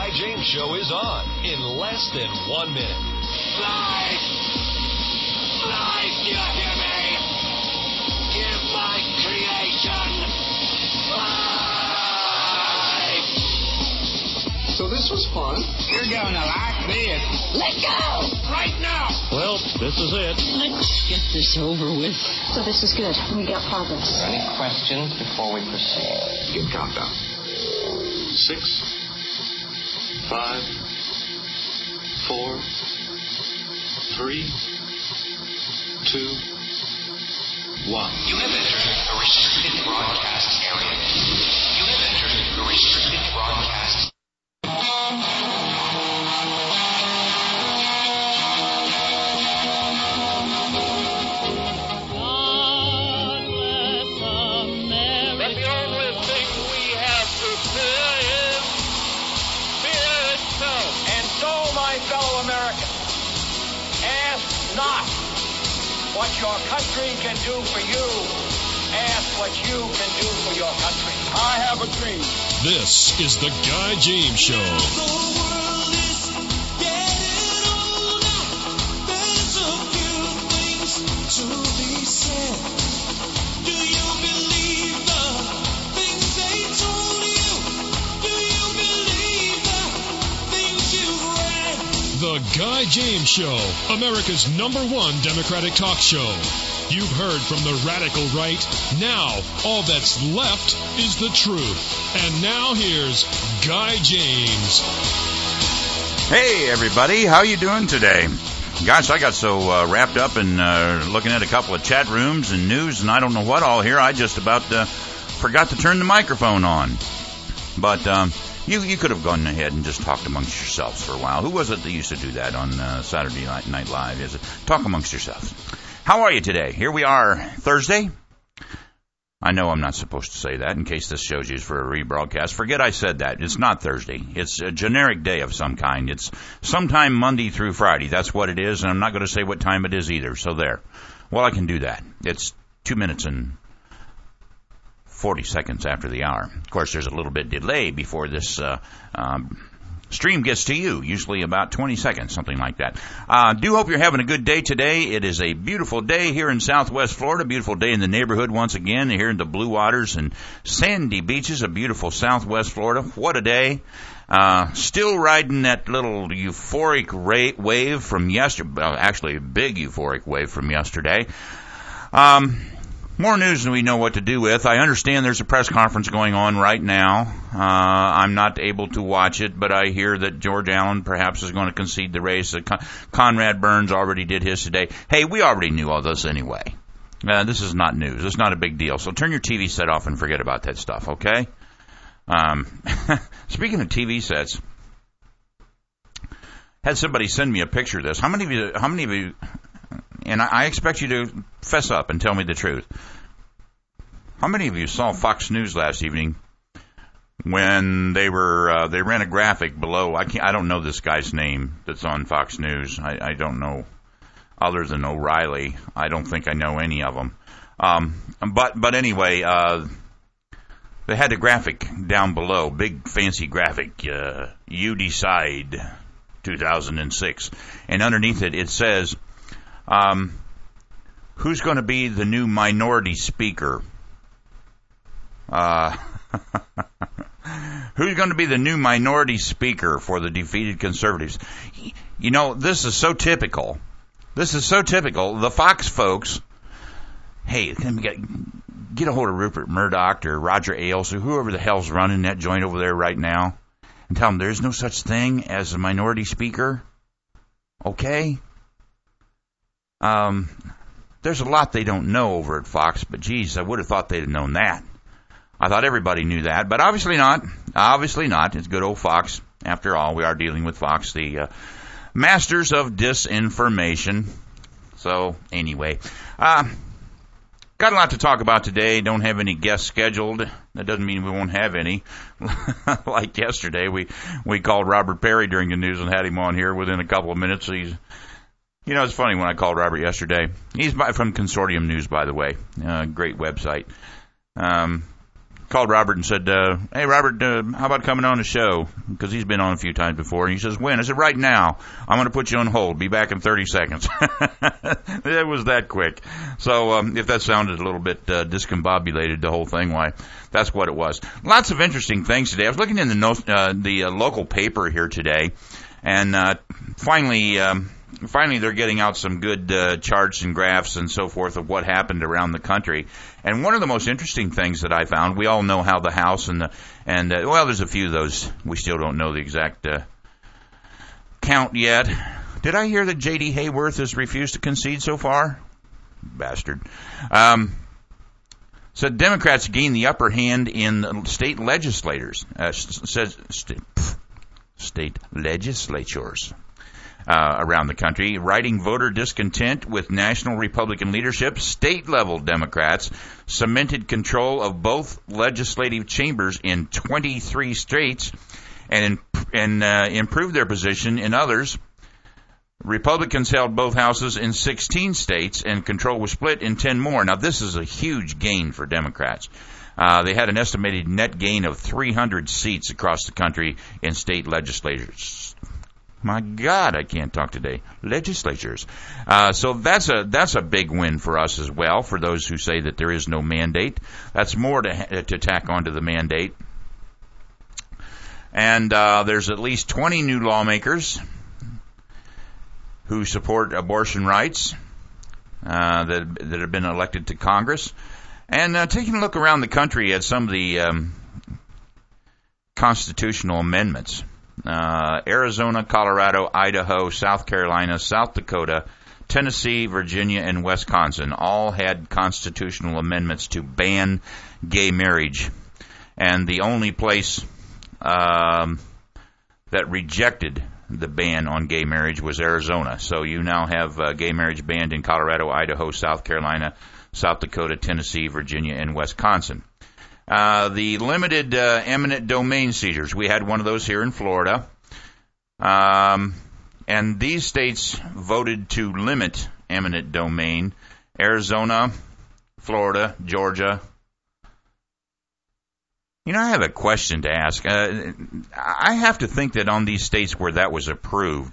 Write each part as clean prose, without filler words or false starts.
Guy James Show is on in less than 1 minute. Live! Live! Do you hear me? Give my creation live! So this was fun. You're going to like this. Let go! Right now! Well, this is it. Let's get this over with. So this is good. We got progress. Any questions before we proceed? Good countdown. 6, 5, 4, 3, 2, 1. You have entered a restricted broadcast area. You have entered a restricted broadcast. What your country can do for you. Ask what you can do for your country. I have a dream. This is the Guy James Show. The world is getting older. There's a few things to be said. Do you believe the things they told you? Do you believe the things you've read? The Guy James Show, America's #1 Democratic talk show. You've heard from the radical right. Now, all that's left is the truth. And now here's Guy James. Hey, everybody. How you doing today? Gosh, I got so wrapped up in looking at a couple of chat rooms and news and I don't know what all here. I just about forgot to turn the microphone on. But you could have gone ahead and just talked amongst yourselves for a while. Who was it that used to do that on Saturday Night Live? Is it talk amongst yourselves? How are you today? Here we are, Thursday. I know I'm not supposed to say that in case this show's used for a rebroadcast. Forget I said that. It's not Thursday. It's a generic day of some kind. It's sometime Monday through Friday. That's what it is, and I'm not going to say what time it is either. So there. Well, I can do that. It's 2 minutes and 40 seconds after the hour. Of course, there's a little bit delay before this stream gets to you, usually about 20 seconds, something like that. Do hope you're having a good day today. It is a beautiful day here in Southwest Florida, beautiful day in the neighborhood once again, here in the blue waters and sandy beaches of beautiful Southwest Florida. What a day. Still riding that little euphoric wave from yesterday, well, actually a big euphoric wave from yesterday. More news than we know what to do with. I understand there's a press conference going on right now. I'm not able to watch it, but I hear that George Allen perhaps is going to concede the race. Conrad Burns already did his today. Hey, we already knew all this anyway. This is not news. It's not a big deal. So turn your TV set off and forget about that stuff, okay? Speaking of TV sets, had somebody send me a picture of this. How many of you, and I expect you to fess up and tell me the truth. How many of you saw Fox News last evening when they ran a graphic below? I don't know this guy's name that's on Fox News. I don't know other than O'Reilly. I don't think I know any of them. But anyway, they had a graphic down below, big fancy graphic. You decide, 2006, and underneath it says, who's going to be the new minority speaker? Who's going to be the new minority speaker for the defeated conservatives? You know, this is so typical. The Fox folks, hey, get a hold of Rupert Murdoch or Roger Ailes or whoever the hell's running that joint over there right now and tell them there's no such thing as a minority speaker. Okay? There's a lot they don't know over at Fox, but geez, I would have thought they'd have known that. I thought everybody knew that, but obviously not. Obviously not. It's good old Fox. After all, we are dealing with Fox, the masters of disinformation. So, anyway, got a lot to talk about today. Don't have any guests scheduled. That doesn't mean we won't have any. Like yesterday, we called Robert Perry during the news and had him on here within a couple of minutes. He's, you know, it's funny when I called Robert yesterday. He's from Consortium News, by the way. Great website. called Robert and said, hey, Robert, how about coming on the show? Because he's been on a few times before. And he says, when? I said, right now. I'm going to put you on hold. Be back in 30 seconds. It was that quick. So if that sounded a little bit discombobulated, the whole thing, why, that's what it was. Lots of interesting things today. I was looking in the local paper here today, and finally they're getting out some good charts and graphs and so forth of what happened around the country. And one of the most interesting things that I found, we all know how the House and well, there's a few of those. We still don't know the exact count yet. Did I hear that J.D. Hayworth has refused to concede so far? Bastard. Said Democrats gain the upper hand in state legislators. State legislatures. Around the country, riding voter discontent with national Republican leadership, state-level Democrats cemented control of both legislative chambers in 23 states and improved their position in others. Republicans held both houses in 16 states, and control was split in 10 more. Now, this is a huge gain for Democrats. They had an estimated net gain of 300 seats across the country in state legislatures. My God, I can't talk today. Legislatures. So that's a big win for us as well, for those who say that there is no mandate. That's more to tack onto the mandate. And there's at least 20 new lawmakers who support abortion rights that have been elected to Congress. And taking a look around the country at some of the constitutional amendments. Arizona, Colorado, Idaho, South Carolina, South Dakota, Tennessee, Virginia, and Wisconsin all had constitutional amendments to ban gay marriage. And the only place that rejected the ban on gay marriage was Arizona. So you now have gay marriage banned in Colorado, Idaho, South Carolina, South Dakota, Tennessee, Virginia, and Wisconsin. The limited eminent domain seizures. We had one of those here in Florida. And these states voted to limit eminent domain. Arizona, Florida, Georgia. You know, I have a question to ask. I have to think that on these states where that was approved,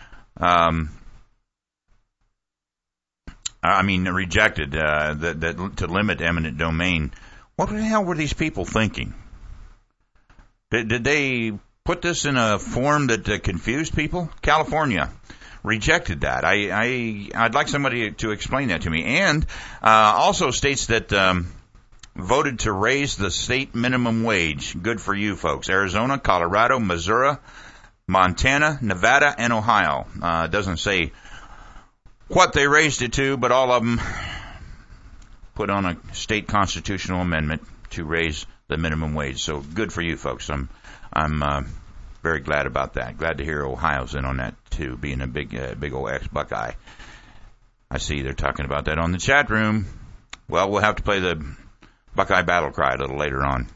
rejected, that to limit eminent domain, what the hell were these people thinking? Did they put this in a form that confused people? California rejected that. I'd like somebody to explain that to me. And also states that voted to raise the state minimum wage. Good for you folks. Arizona, Colorado, Missouri, Montana, Nevada, and Ohio. It doesn't say what they raised it to, but all of them put on a state constitutional amendment to raise the minimum wage. So good for you folks. I'm very glad about that. Glad to hear Ohio's in on that too, being a big old ex-Buckeye. I see they're talking about that on the chat room. Well, we'll have to play the Buckeye battle cry a little later on.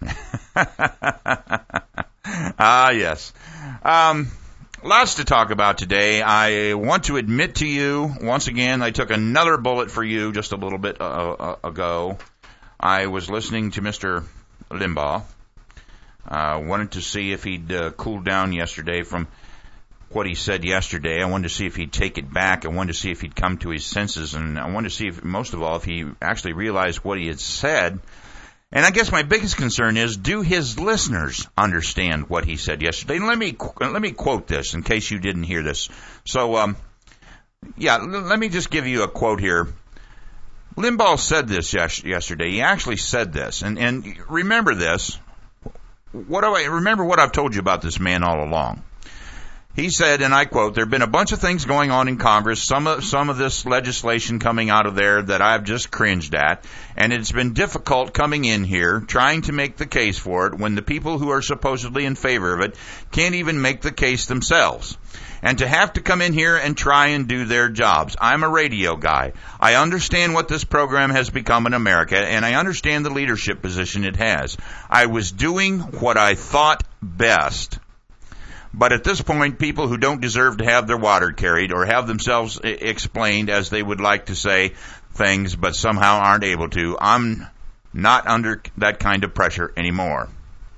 Yes. Lots to talk about today. I want to admit to you, once again, I took another bullet for you just a little bit ago. I was listening to Mr. Limbaugh. Wanted to see if he'd cooled down yesterday from what he said yesterday. I wanted to see if he'd take it back. I wanted to see if he'd come to his senses. And I wanted to see, if, most of all, if he actually realized what he had said. And I guess my biggest concern is, do his listeners understand what he said yesterday? And let me quote this in case you didn't hear this. So, let me just give you a quote here. Limbaugh said this yesterday. He actually said this. And remember this. Remember what I've told you about this man all along. He said, and I quote, "There have been a bunch of things going on in Congress, some of this legislation coming out of there that I've just cringed at, and it's been difficult coming in here trying to make the case for it when the people who are supposedly in favor of it can't even make the case themselves. And to have to come in here and try and do their jobs. I'm a radio guy. I understand what this program has become in America, and I understand the leadership position it has. I was doing what I thought best. But at this point, people who don't deserve to have their water carried or have themselves explained as they would like to say things but somehow aren't able to, I'm not under that kind of pressure anymore.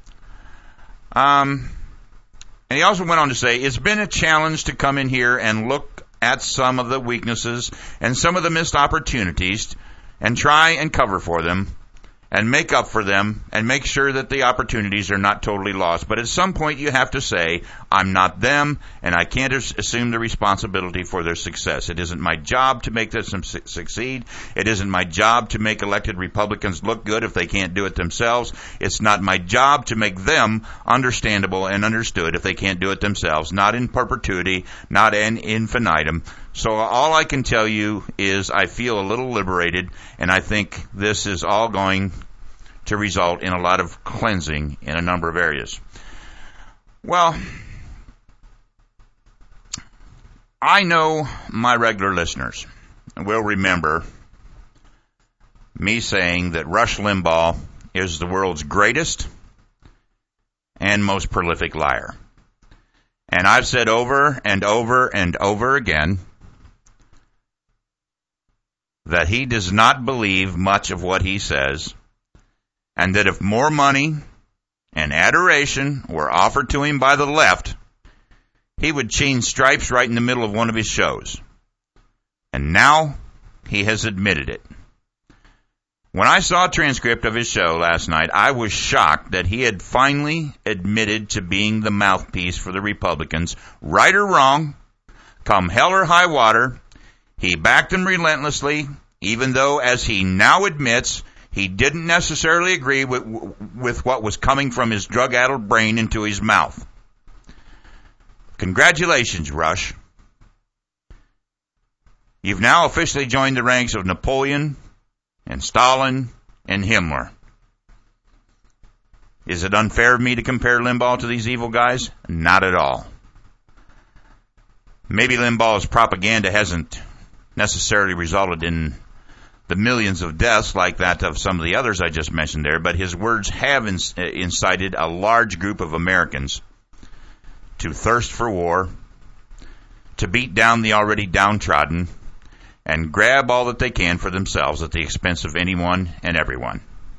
And he also went on to say, it's been a challenge to come in here and look at some of the weaknesses and some of the missed opportunities and try and cover for them and make up for them and make sure that the opportunities are not totally lost. But at some point you have to say, I'm not them, and I can't assume the responsibility for their success. It isn't my job to make them succeed. It isn't my job to make elected Republicans look good if they can't do it themselves. It's not my job to make them understandable and understood if they can't do it themselves, not in perpetuity, not in infinitum. So all I can tell you is I feel a little liberated, and I think this is all going to result in a lot of cleansing in a number of areas. Well, I know my regular listeners will remember me saying that Rush Limbaugh is the world's greatest and most prolific liar. And I've said over and over and over again that he does not believe much of what he says, and that if more money and adoration were offered to him by the left, he would change stripes right in the middle of one of his shows. And now he has admitted it. When I saw a transcript of his show last night, I was shocked that he had finally admitted to being the mouthpiece for the Republicans. Right or wrong, come hell or high water, he backed them relentlessly, even though, as he now admits, he didn't necessarily agree with what was coming from his drug-addled brain into his mouth. Congratulations, Rush. You've now officially joined the ranks of Napoleon and Stalin and Himmler. Is it unfair of me to compare Limbaugh to these evil guys? Not at all. Maybe Limbaugh's propaganda hasn't necessarily resulted in the millions of deaths like that of some of the others I just mentioned there, but his words have incited a large group of Americans to thirst for war, to beat down the already downtrodden, and grab all that they can for themselves at the expense of anyone and everyone.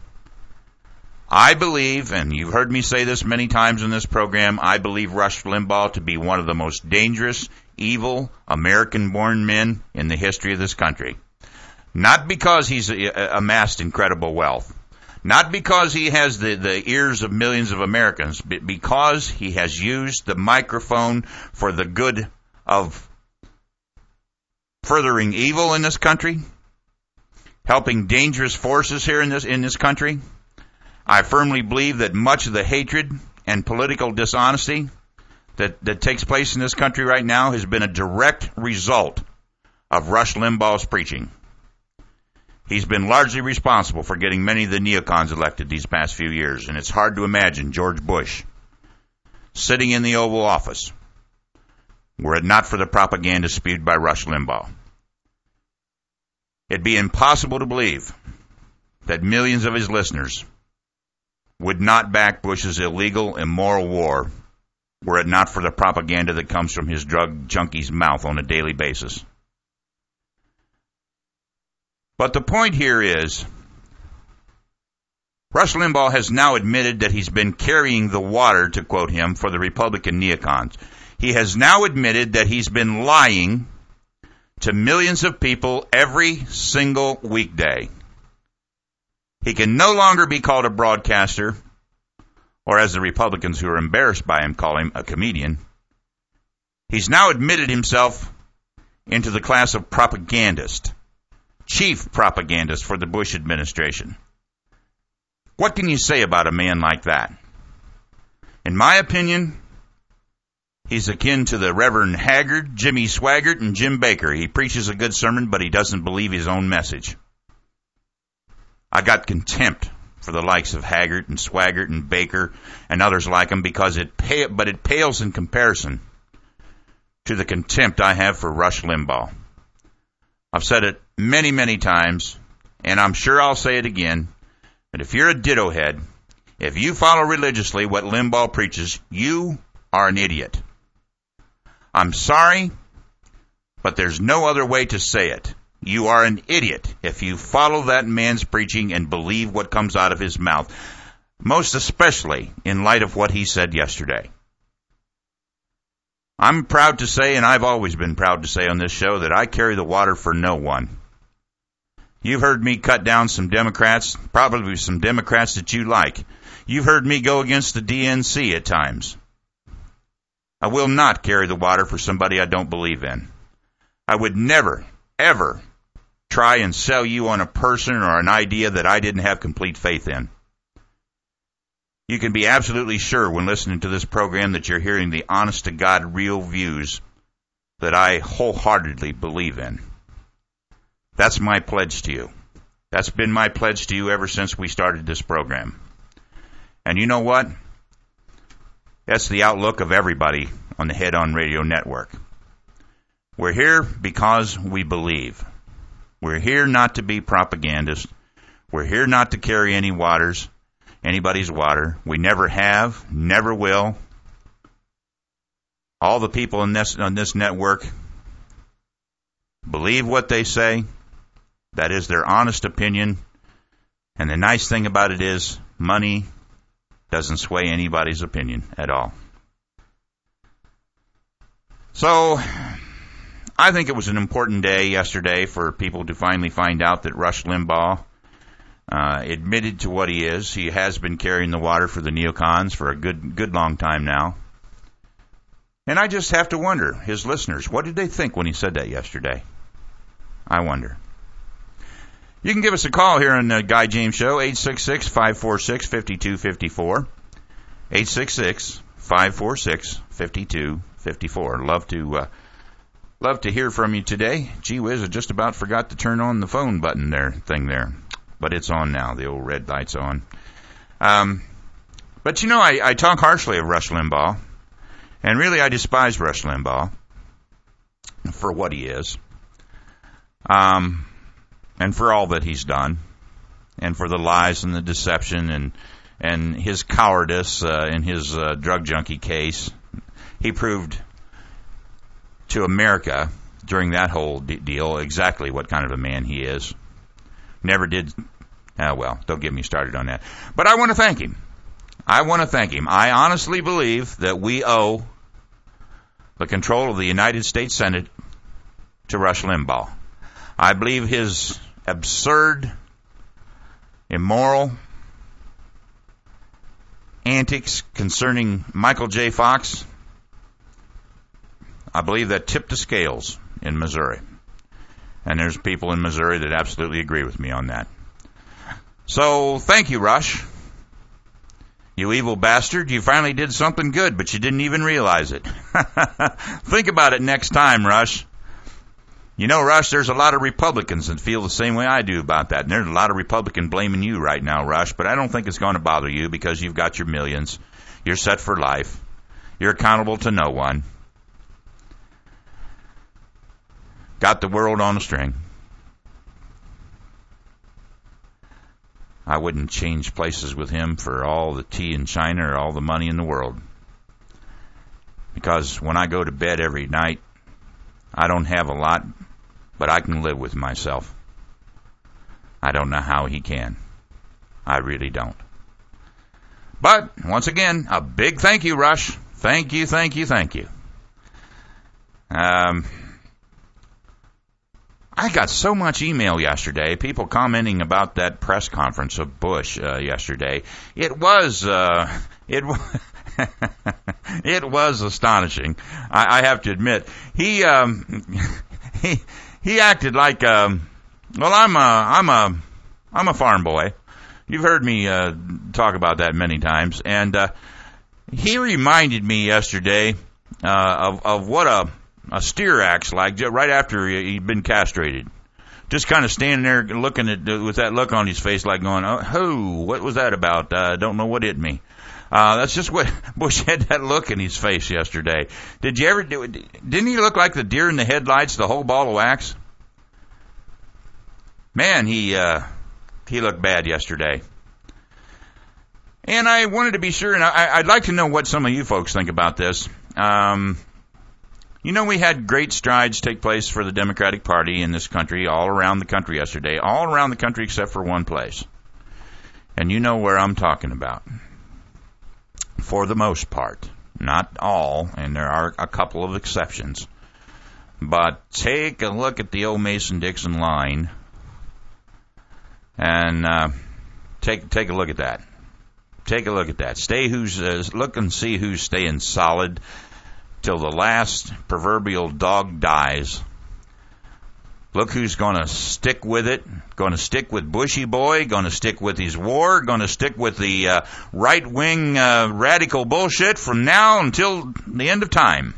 I believe, and you've heard me say this many times in this program, I believe Rush Limbaugh to be one of the most dangerous, evil, American-born men in the history of this country. Not because he's amassed incredible wealth, not because he has the ears of millions of Americans, but because he has used the microphone for the good of furthering evil in this country, helping dangerous forces here in this country. I firmly believe that much of the hatred and political dishonesty that takes place in this country right now has been a direct result of Rush Limbaugh's preaching. He's been largely responsible for getting many of the neocons elected these past few years, and it's hard to imagine George Bush sitting in the Oval Office were it not for the propaganda spewed by Rush Limbaugh. It'd be impossible to believe that millions of his listeners would not back Bush's illegal, immoral war were it not for the propaganda that comes from his drug junkie's mouth on a daily basis. But the point here is, Rush Limbaugh has now admitted that he's been carrying the water, to quote him, for the Republican neocons. He has now admitted that he's been lying to millions of people every single weekday. He can no longer be called a broadcaster, or as the Republicans who are embarrassed by him call him, a comedian. He's now admitted himself into the class of propagandist, chief propagandist for the Bush administration. What can you say about a man like that? In my opinion, he's akin to the Reverend Haggard, Jimmy Swaggart, and Jim Baker. He preaches a good sermon, but he doesn't believe his own message. I got contempt for the likes of Haggard and Swaggart and Baker and others like him because it pales in comparison to the contempt I have for Rush Limbaugh. I've said it many, many times, and I'm sure I'll say it again, but if you're a ditto head, if you follow religiously what Limbaugh preaches, you are an idiot. I'm sorry, but there's no other way to say it. you are an idiot if you follow that man's preaching and believe what comes out of his mouth, most especially in light of what he said yesterday. I'm proud to say, and I've always been proud to say on this show, that I carry the water for no one. You've heard me cut down some Democrats, probably some Democrats that you like. You've heard me go against the DNC at times. I will not carry the water for somebody I don't believe in. I would never, ever try and sell you on a person or an idea that I didn't have complete faith in. You can be absolutely sure when listening to this program that you're hearing the honest-to-God real views that I wholeheartedly believe in. That's my pledge to you. That's been my pledge to you ever since we started this program. And you know what? That's the outlook of everybody on the Head On Radio Network. We're here because we believe. We're here not to be propagandists. We're here not to carry anybody's water. We never have, never will. All the people on this network believe what they say. That is their honest opinion. And the nice thing about it is money doesn't sway anybody's opinion at all. So I think it was an important day yesterday for people to finally find out that Rush Limbaugh admitted to what he is. He has been carrying the water for the neocons for a good long time now. And I just have to wonder, his listeners, what did they think when he said that yesterday? I wonder. You can give us a call here on the Guy James Show, 866-546-5254. 866-546-5254. Love to hear from you today. Gee whiz, I just about forgot to turn on the phone button there. But it's on now. The old red light's on. But you know, I talk harshly of Rush Limbaugh. And really, I despise Rush Limbaugh for what he is. And for all that he's done. And for the lies and the deception and his cowardice in his drug junkie case. He proved to America during that whole deal exactly what kind of a man he is. Never did. Well, don't get me started on that. But I want to thank him. I honestly believe that we owe the control of the United States Senate to Rush Limbaugh. I believe his absurd, immoral antics concerning Michael J. Fox, I believe that tipped the scales in Missouri. And there's people in Missouri that absolutely agree with me on that. So, thank you, Rush. You evil bastard. You finally did something good, but you didn't even realize it. Think about it next time, Rush. You know, Rush, there's a lot of Republicans that feel the same way I do about that. And there's a lot of Republicans blaming you right now, Rush. But I don't think it's going to bother you because you've got your millions. You're set for life. You're accountable to no one. Got the world on a string. I wouldn't change places with him for all the tea in China or all the money in the world. Because when I go to bed every night, I don't have a lot, but I can live with myself. I don't know how he can. I really don't. But, once again, a big thank you, Rush. Thank you. I got so much email yesterday, people commenting about that press conference of Bush yesterday. It was astonishing. I have to admit, he acted like I'm a farm boy. You've heard me talk about that many times, and he reminded me yesterday of what a steer acts like right after he'd been castrated. Just kind of standing there looking at with that look on his face, like going, "Oh, what was that about? Don't know what hit me." That's just what Bush had, that look in his face yesterday. Did you ever do it? Didn't he look like the deer in the headlights, the whole ball of wax? Man, he looked bad yesterday. And I wanted to be sure, and I'd like to know what some of you folks think about this. You know, we had great strides take place for the Democratic Party in this country, all around the country yesterday, all around the country except for one place. And you know where I'm talking about. For the most part. Not all, and there are a couple of exceptions. But take a look at the old Mason-Dixon line and take a look at that. Take a look at that. Look and see who's staying solid till the last proverbial dog dies. Look who's going to stick with it. Going to stick with Bushy Boy. Going to stick with his war. Going to stick with the right-wing radical bullshit from now until the end of time.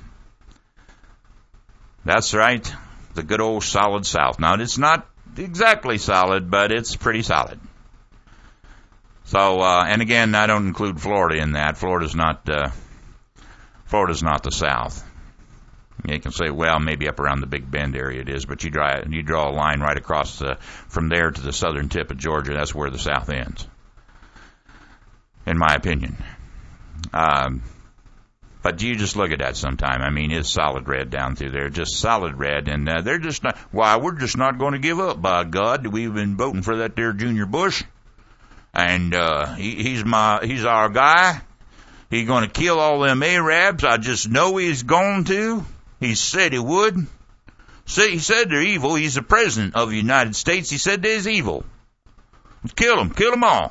That's right. The good old solid South. Now, it's not exactly solid, but it's pretty solid. So, and again, I don't include Florida in that. Florida's not the South. You can say, well, maybe up around the Big Bend area it is, but you draw a line right across from there to the southern tip of Georgia. That's where the South ends, in my opinion. But you just look at that sometime. I mean, it's solid red down through there, just solid red, and they're just not. Why, we're just not going to give up. By God, we've been voting for that there Junior Bush, and he's our guy. He's going to kill all them Arabs. I just know he's going to. He said he would. He said they're evil. He's the president of the United States. He said they're evil. Kill them all.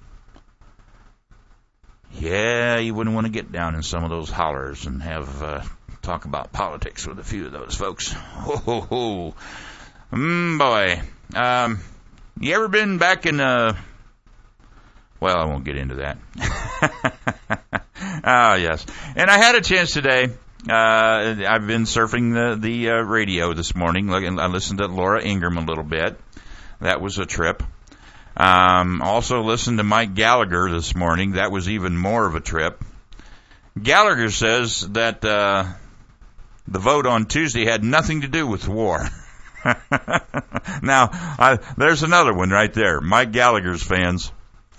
Yeah, you wouldn't want to get down in some of those hollers and have talk about politics with a few of those folks. Ho, ho, ho. Boy. You ever been back in well, I won't get into that. Ah, yes. And I had a chance today. I've been surfing the radio this morning. I listened to Laura Ingraham a little bit. That was a trip. Also listened to Mike Gallagher this morning. That was even more of a trip. Gallagher says that the vote on Tuesday had nothing to do with the war. Now, there's another one right there. Mike Gallagher's fans.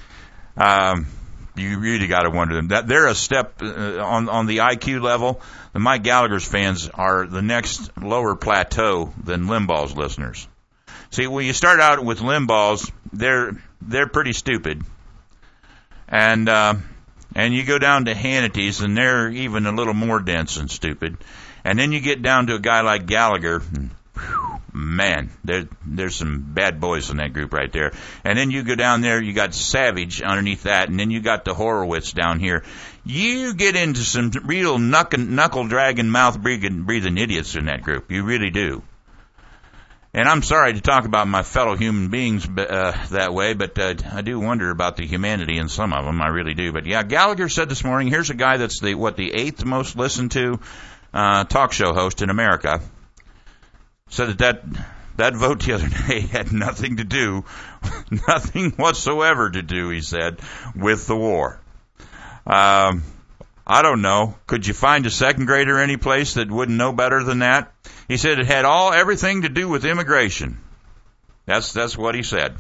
You really got to wonder that they're a step on the IQ level. The Mike Gallagher's fans are the next lower plateau than Limbaugh's listeners. See, when you start out with Limbaugh's, they're pretty stupid, and you go down to Hannity's, and they're even a little more dense and stupid, and then you get down to a guy like Gallagher. And, whew, man, there's some bad boys in that group right there. And then you go down there, you got Savage underneath that, and then you got the Horowitz down here. You get into some real knuckle-dragging, mouth-breathing idiots in that group. You really do. And I'm sorry to talk about my fellow human beings that way, but I do wonder about the humanity in some of them. I really do. But, yeah, Gallagher said this morning, here's a guy that's the 8th most listened to talk show host in America. Said that vote the other day had nothing whatsoever to do, he said, with the war. I don't know. Could you find a second grader any place that wouldn't know better than that? He said it had everything to do with immigration. That's what he said.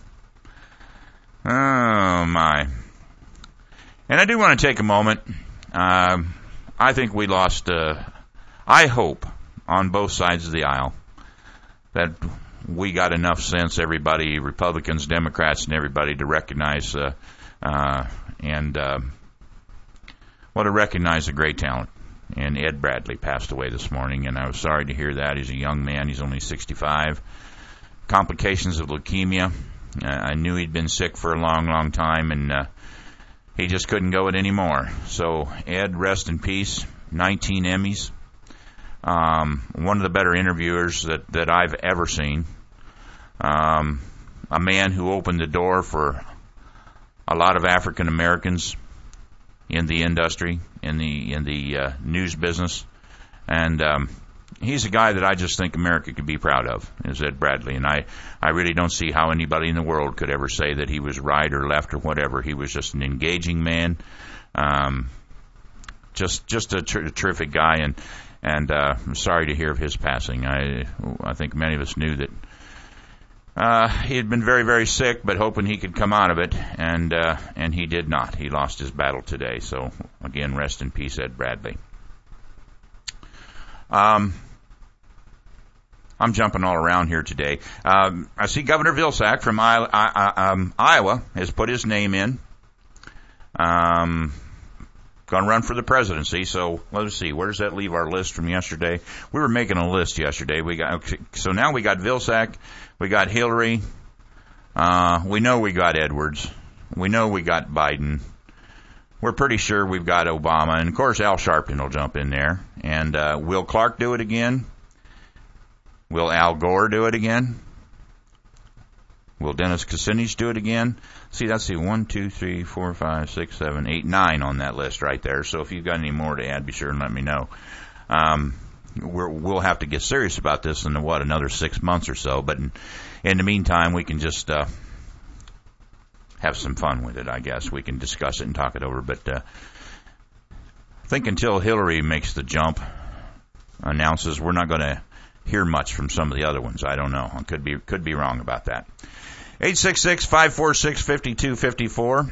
Oh, my. And I do want to take a moment. I think we lost, I hope, on both sides of the aisle, that we got enough sense, everybody, Republicans, Democrats, and everybody, to recognize to recognize a great talent. And Ed Bradley passed away this morning, and I was sorry to hear that. He's a young man. He's only 65. Complications of leukemia. I knew he'd been sick for a long, long time, and he just couldn't go it anymore. So, Ed, rest in peace. 19 Emmys. One of the better interviewers that I've ever seen. A man who opened the door for a lot of African Americans in the industry, in the news business, and he's a guy that I just think America could be proud of, is Ed Bradley, and I really don't see how anybody in the world could ever say that he was right or left or whatever. He was just an engaging man, just a terrific guy, and I'm sorry to hear of his passing. I think many of us knew that he had been very, very sick, but hoping he could come out of it, and he did not. He lost his battle today. So, again, rest in peace, Ed Bradley. I'm jumping all around here today. I see Governor Vilsack from Iowa has put his name in. Going to run for the presidency. So let's see. Where does that leave our list from yesterday? We were making a list yesterday. So now we got Vilsack. We got Hillary. We know we got Edwards. We know we got Biden. We're pretty sure we've got Obama. And, of course, Al Sharpton will jump in there. And will Clark do it again? Will Al Gore do it again? Will Dennis Kucinich do it again? See, that's the 1, 2, 3, 4, 5, 6, 7, 8, 9 on that list right there. So if you've got any more to add, be sure and let me know. We'll have to get serious about this in, another 6 months or so. But in the meantime, we can just have some fun with it, I guess. We can discuss it and talk it over. But I think until Hillary makes the jump, announces, we're not going to hear much from some of the other ones. I don't know. I could be wrong about that. 866-546-5254.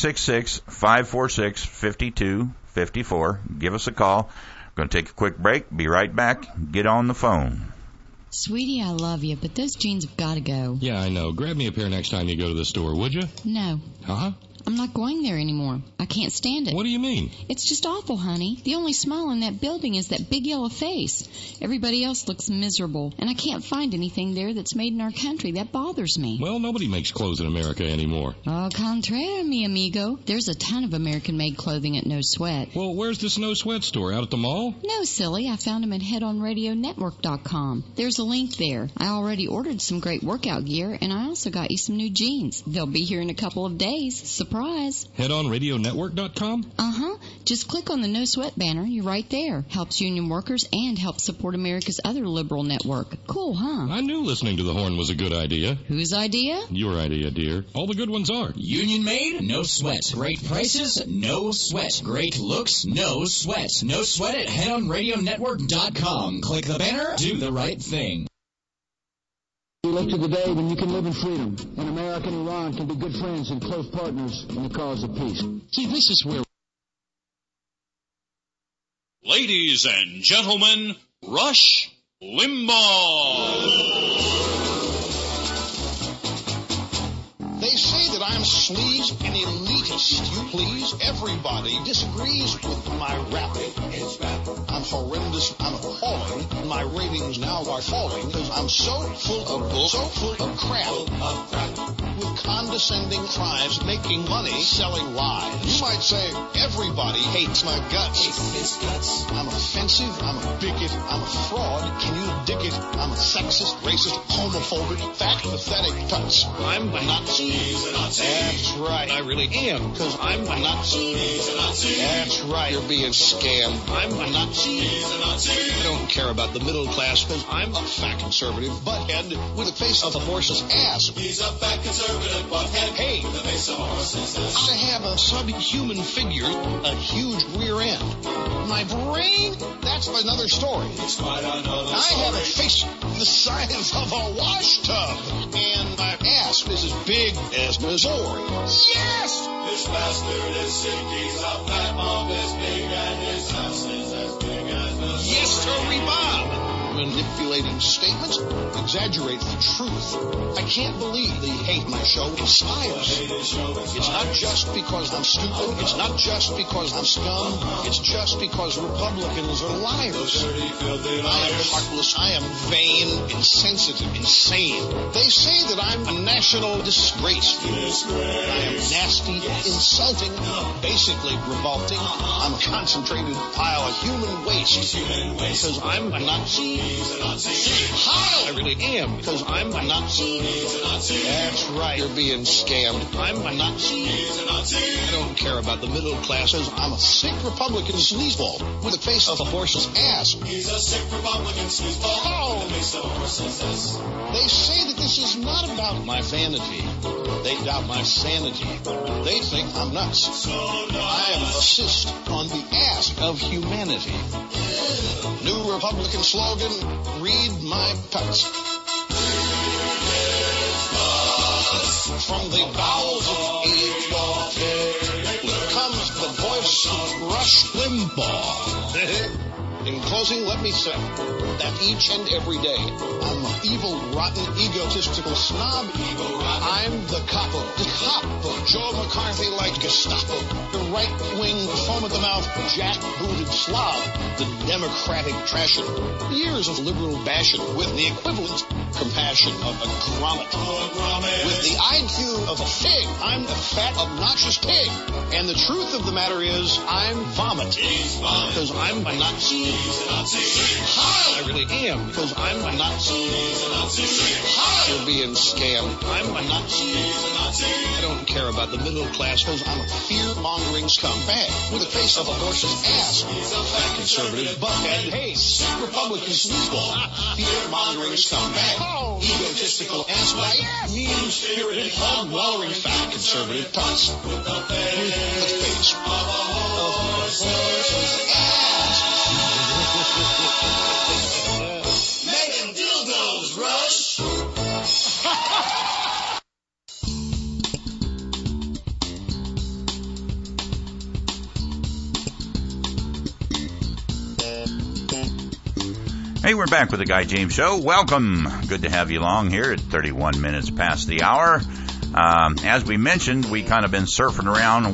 866-546-5254. Give us a call. We're going to take a quick break. Be right back. Get on the phone. Sweetie, I love you, but those jeans have got to go. Yeah, I know. Grab me a pair next time you go to the store, would you? No. Huh? I'm not going there anymore. I can't stand it. What do you mean? It's just awful, honey. The only smile in that building is that big yellow face. Everybody else looks miserable, and I can't find anything there that's made in our country. That bothers me. Well, nobody makes clothes in America anymore. Au contraire, mi amigo. There's a ton of American-made clothing at No Sweat. Well, where's this No Sweat store? Out at the mall? No, silly. I found them at headonradionetwork.com. There's a link there. I already ordered some great workout gear, and I also got you some new jeans. They'll be here in a couple of days. Surprise. HeadOnRadioNetwork.com? Uh-huh. Just click on the No Sweat banner. You're right there. Helps union workers and helps support America's other liberal network. Cool, huh? I knew listening to the horn was a good idea. Whose idea? Your idea, dear. All the good ones are. Union made? No sweat. Great prices? No sweat. Great looks? No sweat. No sweat at HeadOnRadioNetwork.com. Click the banner. Do the right thing. We look to the day when you can live in freedom, and America and Iran can be good friends and close partners in the cause of peace. See, this is where... Ladies and gentlemen, Rush Limbaugh. They say that I'm sleaze and elitist. You please, everybody disagrees with my rap. I'm horrendous. I'm appalling. My ratings now are falling because I'm so full of bull, so full of crap. With condescending crimes, making money, selling lies. You might say everybody hates my guts. I'm offensive. I'm a bigot. I'm a fraud. Can you dig it? I'm a sexist, racist, homophobic, fat, pathetic tuts. I'm a Nazi. That's right. I really am, because I'm a Nazi. That's right. You're being scammed. I'm a Nazi. I don't care about the middle class, because I'm a fat conservative butthead with the face of a horse's ass. He's a fat conservative butthead. Hey, with the face of a horse's ass. I have a subhuman figure, a huge rear end. My brain, that's another story. It's quite another I story. have a face the size of a wash tub, and my ass is as big as Missouri. Yes! This bastard is sick. He's a fat mob is big, and his ass is as big as Missouri. Yes, sir, Bob. Manipulating statements exaggerate the truth. I can't believe they hate my show inspires. It's not just because I'm stupid. It's not just because I'm scum. It's just because Republicans are liars. I am heartless. I am vain, insensitive, insane. They say that I'm a national disgrace. I am nasty, insulting, basically revolting. I'm a concentrated pile of human waste. Because I'm a Nazi. Hi, I really am, because I'm a Nazi. That's right, you're being scammed. I'm a Nazi. I don't care about the middle classes. I'm a sick Republican sleazeball with the face of a horse's ass. He's a sick Republican sleazeball with the face of a horse's ass. They say that this is not about my vanity. They doubt my sanity. They think I'm nuts. I am a cyst on the ass of humanity. New Republican slogan, read my pets. From the bowels of Abe comes the voice of Rush Limbaugh. In closing, let me say that each and every day, I'm an evil, rotten, egotistical snob. I'm the capo. Joe McCarthy-like Gestapo. The right-wing, foam-at-the-mouth, jack-booted slob. The democratic trasher. Years of liberal bashing with the equivalent compassion of a grommet. With the IQ of a fig. I'm a fat, obnoxious pig. And the truth of the matter is, I'm vomit. Because I'm not... I really am, because I'm not... You're being scammed. I'm not... I don't care about the middle class, because I'm a fear-mongering scumbag with the face of a horse's ass. Fat conservative buckhead. Hey, Republican sleazeball. Fear-mongering scumbag. Egotistical ass-bite. Mean-spirited, hog-wallering fat conservative putz. With the face of a horse's ass. Making dildos, Rush. Hey, we're back with the Guy James Show. Welcome. Good to have you along here at 31 minutes past the hour. As we mentioned, we kind of been surfing around.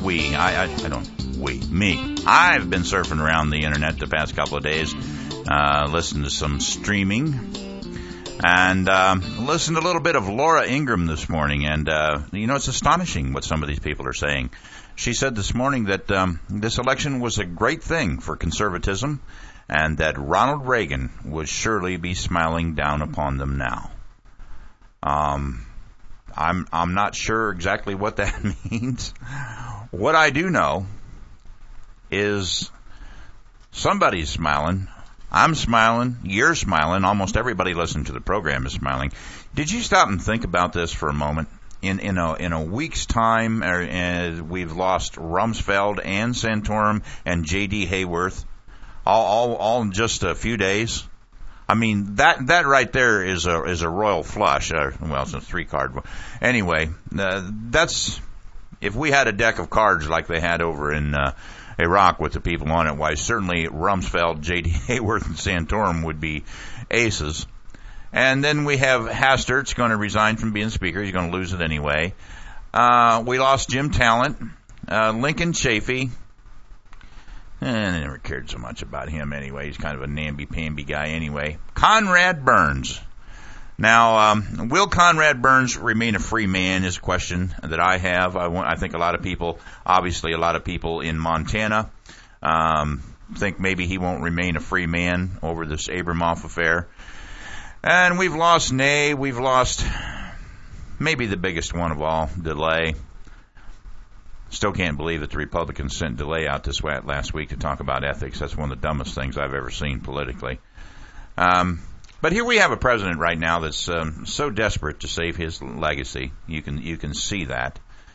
I've been surfing around the internet the past couple of days, listened to some streaming, and listened to a little bit of Laura Ingraham this morning. And, it's astonishing what some of these people are saying. She said this morning that this election was a great thing for conservatism, and that Ronald Reagan would surely be smiling down upon them now. I'm not sure exactly what that means. What I do know is somebody's smiling. I'm smiling. You're smiling. Almost everybody listening to the program is smiling. Did you stop and think about this for a moment? In a week's time, we've lost Rumsfeld and Santorum and J.D. Hayworth. All in just a few days. I mean, that right there is a royal flush. It's a 3-card. Anyway, that's, if we had a deck of cards like they had over in Iraq with the people on it, why certainly Rumsfeld, J.D. Hayworth, and Santorum would be aces. And then we have Hastert's going to resign from being speaker. He's going to lose it anyway. We lost Jim Talent, Lincoln Chafee. I never cared so much about him anyway. He's kind of a namby-pamby guy anyway. Conrad Burns. Now, will Conrad Burns remain a free man is a question that I have. I think a lot of people in Montana think maybe he won't remain a free man over this Abramoff affair. And we've lost Ney. We've lost maybe the biggest one of all, DeLay. Still can't believe that the Republicans sent DeLay out this last week to talk about ethics. That's one of the dumbest things I've ever seen politically. But here we have a president right now that's so desperate to save his legacy. You can see that.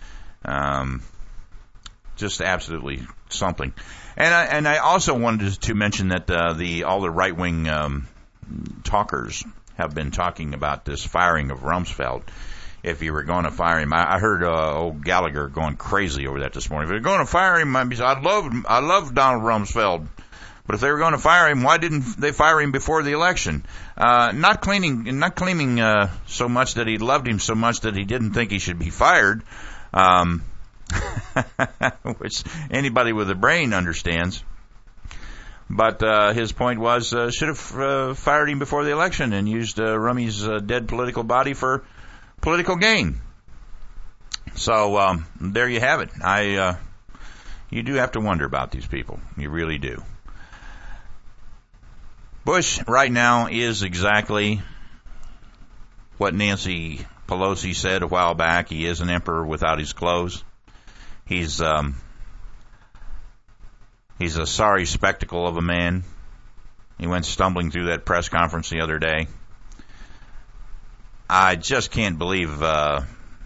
Just absolutely something. And I also wanted to mention that all the right wing talkers have been talking about this firing of Rumsfeld. If you were going to fire him, I heard old Gallagher going crazy over that this morning. If you're going to fire him, I love Donald Rumsfeld, but if they were going to fire him, why didn't they fire him before the election? Not claiming so much that he loved him so much that he didn't think he should be fired, which anybody with a brain understands. But his point was should have fired him before the election and used Rummy's dead political body for political gain. So there you have it. You do have to wonder about these people. You really do. Bush right now is exactly what Nancy Pelosi said a while back. He is an emperor without his clothes. He's a sorry spectacle of a man. He went stumbling through that press conference the other day. I just can't believe that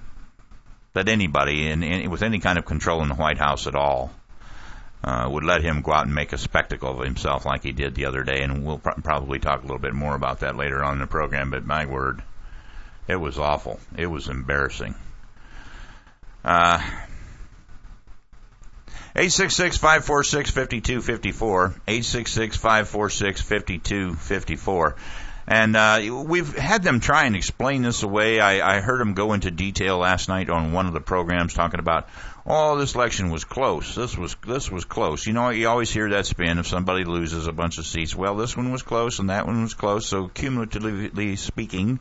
anybody with any kind of control in the White House at all would let him go out and make a spectacle of himself like he did the other day. And we'll probably talk a little bit more about that later on in the program. But my word, it was awful. It was embarrassing. 866-546-5254, 866-546-5254. And we've had them try and explain this away. I heard them go into detail last night on one of the programs talking about, oh, this election was close. This was close. You know, you always hear that spin if somebody loses a bunch of seats. Well, this one was close and that one was close. So cumulatively speaking,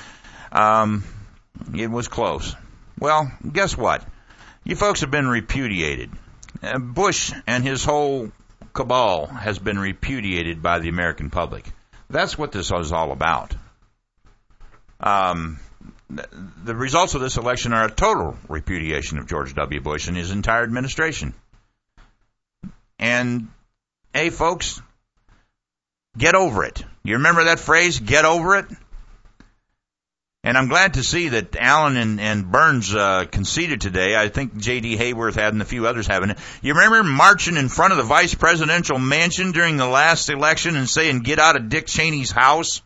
it was close. Well, guess what? You folks have been repudiated. Bush and his whole cabal has been repudiated by the American public. That's what this is all about. The results of this election are a total repudiation of George W. Bush and his entire administration. And, hey, folks, get over it. You remember that phrase, get over it? And I'm glad to see that Allen and Burns conceded today. I think J.D. Hayworth had and a few others haven't. You remember marching in front of the vice presidential mansion during the last election and saying, get out of Dick Cheney's house?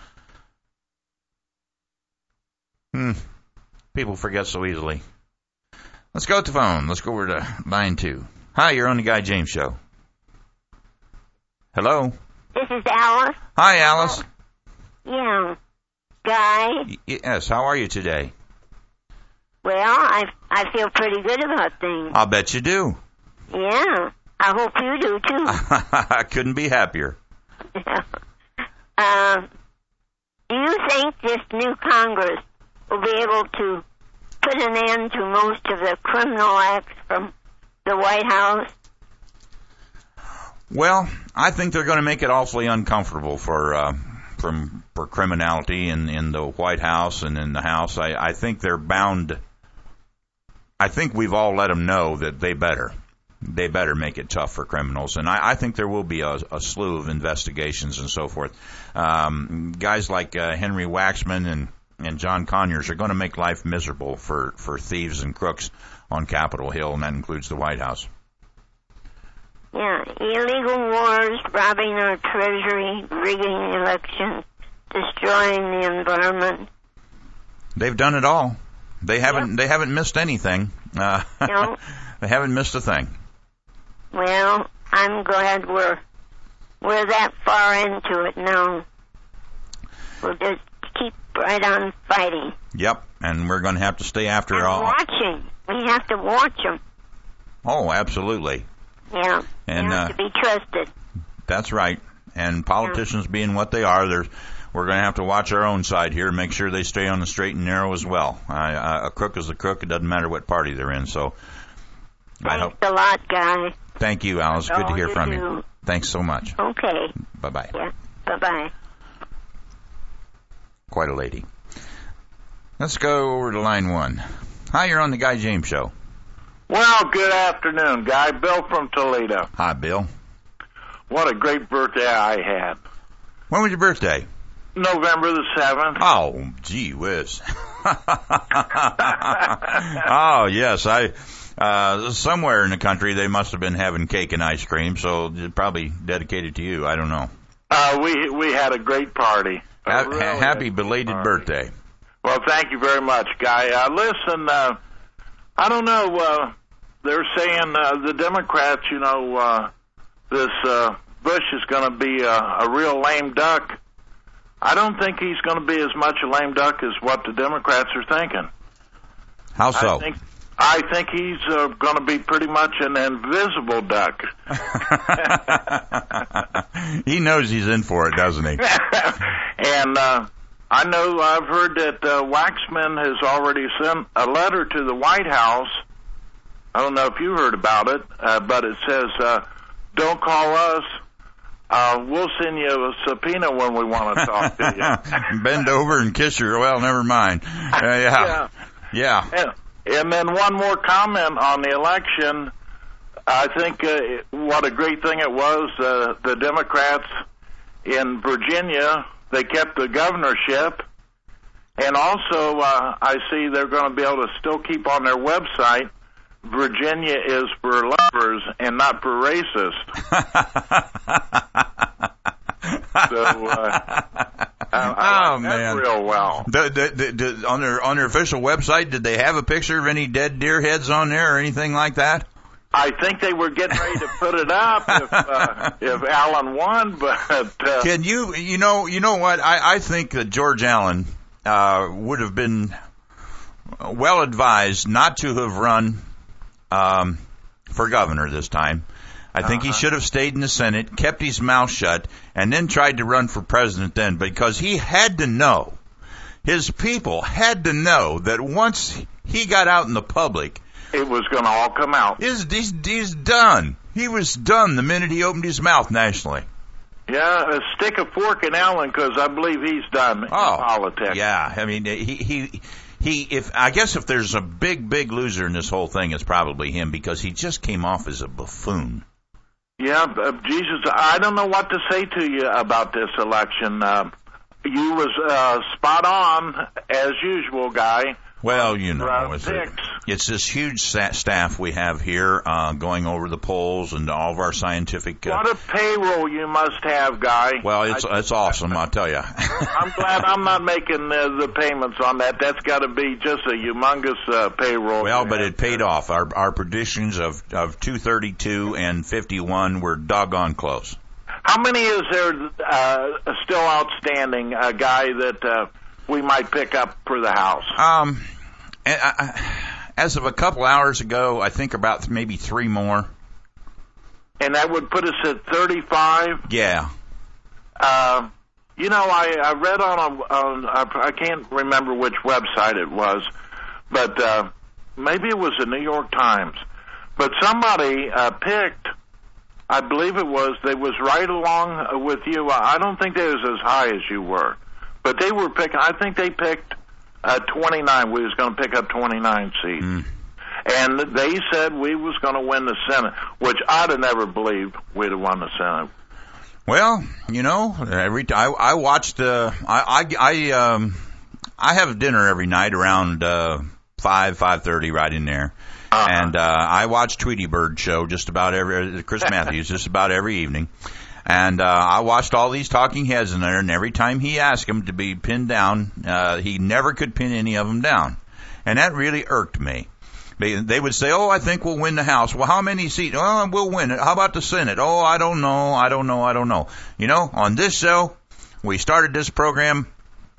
People forget so easily. Let's go to the phone. Let's go over to line 2. Hi, you're on the Guy James Show. Hello? This is Alice. Hi, Alice. Yeah. Guy? Yes, how are you today? Well, I feel pretty good about things. I'll bet you do. Yeah, I hope you do too. I couldn't be happier. Do you think this new Congress will be able to put an end to most of the criminal acts from the White House? Well, I think they're going to make it awfully uncomfortable for criminality in the White House and in the House. I think they're bound. I think we've all let them know that they better make it tough for criminals. And I think there will be a slew of investigations and so forth. Guys like Henry Waxman and John Conyers are going to make life miserable for thieves and crooks on Capitol Hill, and that includes the White House. Yeah, illegal wars, robbing our treasury, rigging elections, destroying the environment. They've done it all. They haven't missed anything. No. They haven't missed a thing. Well, I'm glad we're that far into it now. We'll just keep right on fighting. Yep, and we're going to have to stay after it all. Watching. We have to watch them. Oh, absolutely. Yeah, and they have to be trusted. That's right. And politicians being what they are, we're going to have to watch our own side here and make sure they stay on the straight and narrow as well. A crook is a crook. It doesn't matter what party they're in. So, Thanks a lot, Guy. Thank you, Alice. Good to hear from you. Thanks so much. Okay. Bye-bye. Yeah, bye-bye. Quite a lady. Let's go over to line 1. Hi, you're on the Guy James Show. Well, good afternoon, Guy. Bill from Toledo. Hi, Bill. What a great birthday I had. When was your birthday? November the 7th. Oh, gee whiz. Oh, yes. Somewhere in the country they must have been having cake and ice cream, so probably dedicated to you. I don't know. We had a great party. Happy belated birthday. Well, thank you very much, Guy. Listen, I don't know. They're saying the Democrats, this Bush is going to be a real lame duck. I don't think he's going to be as much a lame duck as what the Democrats are thinking. How so? I think he's going to be pretty much an invisible duck. He knows he's in for it, doesn't he? And I know I've heard that Waxman has already sent a letter to the White House. I don't know if you heard about it, but it says, don't call us. We'll send you a subpoena when we want to talk to you. Bend over and kiss her. Well, never mind. Yeah. And then one more comment on the election. I think what a great thing it was. The Democrats in Virginia, they kept the governorship. And also, I see they're going to be able to still keep on their website, Virginia is for lovers and not for racists. Oh man! Real well. On their official website, did they have a picture of any dead deer heads on there or anything like that? I think they were getting ready to put it up if Allen won, but can you know what? I think that George Allen would have been well advised not to have run for governor this time. I think he should have stayed in the Senate, kept his mouth shut, and then tried to run for president then, because he had to know, his people had to know that once he got out in the public, it was going to all come out. He's done. He was done the minute he opened his mouth nationally. Yeah, stick a fork in Allen, because I believe he's done in politics. Yeah, I mean, I guess if there's a big loser in this whole thing, it's probably him, because he just came off as a buffoon. Yeah, Jesus, I don't know what to say to you about this election. You was spot on, as usual, Guy. Well, you know, it's this huge staff we have here going over the polls and all of our scientific... what a payroll you must have, Guy. Well, it's awesome, I'll tell you. I'm glad I'm not making the payments on that. That's got to be just a humongous payroll. Well, but it paid off. Our predictions of 232 and 51 were doggone close. How many is there still outstanding, Guy, that we might pick up for the House? As of a couple hours ago, I think about maybe 3 more. And that would put us at 35? Yeah. You know, I read on I can't remember which website it was, but maybe it was the New York Times. But somebody picked, I believe it was, they was right along with you. I don't think they was as high as you were. But they were picking, I think they picked 29. We was going to pick up 29 seats. And they said we was going to win the Senate, which I'd have never believed we'd have won the Senate. Well, you know, I watched, I have dinner every night around 5:30 right in there. And I watch Tweety Bird show just about Chris Matthews just about every evening. And I watched all these talking heads in there, and every time he asked them to be pinned down, he never could pin any of them down. And that really irked me. They would say, I think we'll win the House. Well, how many seats? Oh, we'll win it. How about the Senate? Oh, I don't know. You know, on this show, we started this program,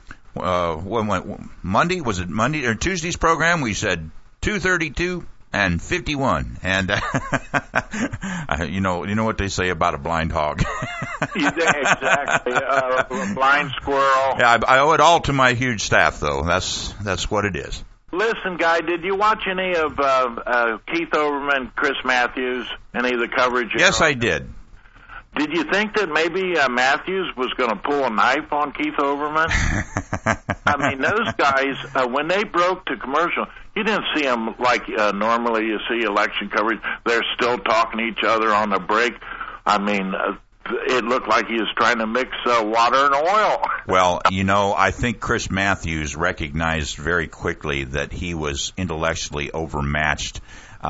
Monday? Was it Monday or Tuesday's program? We said 232. And 51, and you know what they say about a blind hog. Exactly, a blind squirrel. Yeah, I owe it all to my huge staff, though. That's what it is. Listen, Guy, did you watch any of Keith Olbermann, Chris Matthews, any of the coverage? Yes, I did. Did you think that maybe Matthews was going to pull a knife on Keith Olbermann? I mean, those guys, when they broke to commercial, you didn't see them like normally you see election coverage. They're still talking to each other on the break. I mean, it looked like he was trying to mix water and oil. Well, you know, I think Chris Matthews recognized very quickly that he was intellectually overmatched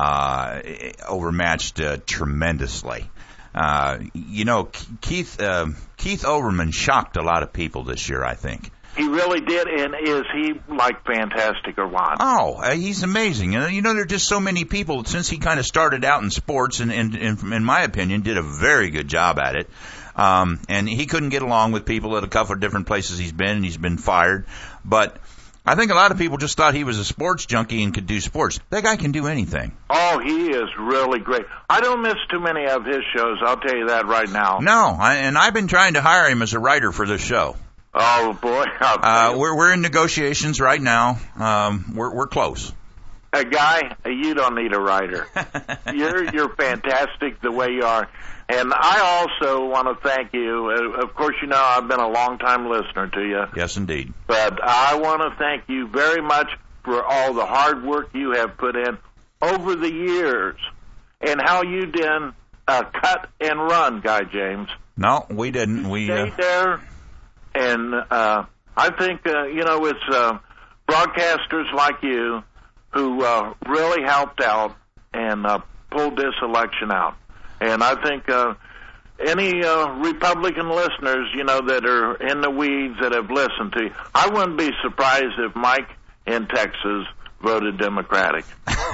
tremendously. You know, Keith Olbermann shocked a lot of people this year, I think. He really did, and is he, like, fantastic or what? Oh, he's amazing. You know, there are just so many people, since he kind of started out in sports, and in my opinion, did a very good job at it. And he couldn't get along with people at a couple of different places he's been, and he's been fired. But I think a lot of people just thought he was a sports junkie and could do sports. That guy can do anything. Oh, he is really great. I don't miss too many of his shows, I'll tell you that right now. No, and I've been trying to hire him as a writer for this show. Oh, boy. We're in negotiations right now. We're close. Guy, you don't need a writer. You're fantastic the way you are. And I also want to thank you. Of course, you know I've been a long-time listener to you. Yes, indeed. But I want to thank you very much for all the hard work you have put in over the years and how you did cut and run, Guy James. No, we didn't. We stayed there. And I think, you know, it's broadcasters like you who really helped out and pulled this election out. And I think any Republican listeners, you know, that are in the weeds that have listened to you, I wouldn't be surprised if Mike in Texas voted Democratic.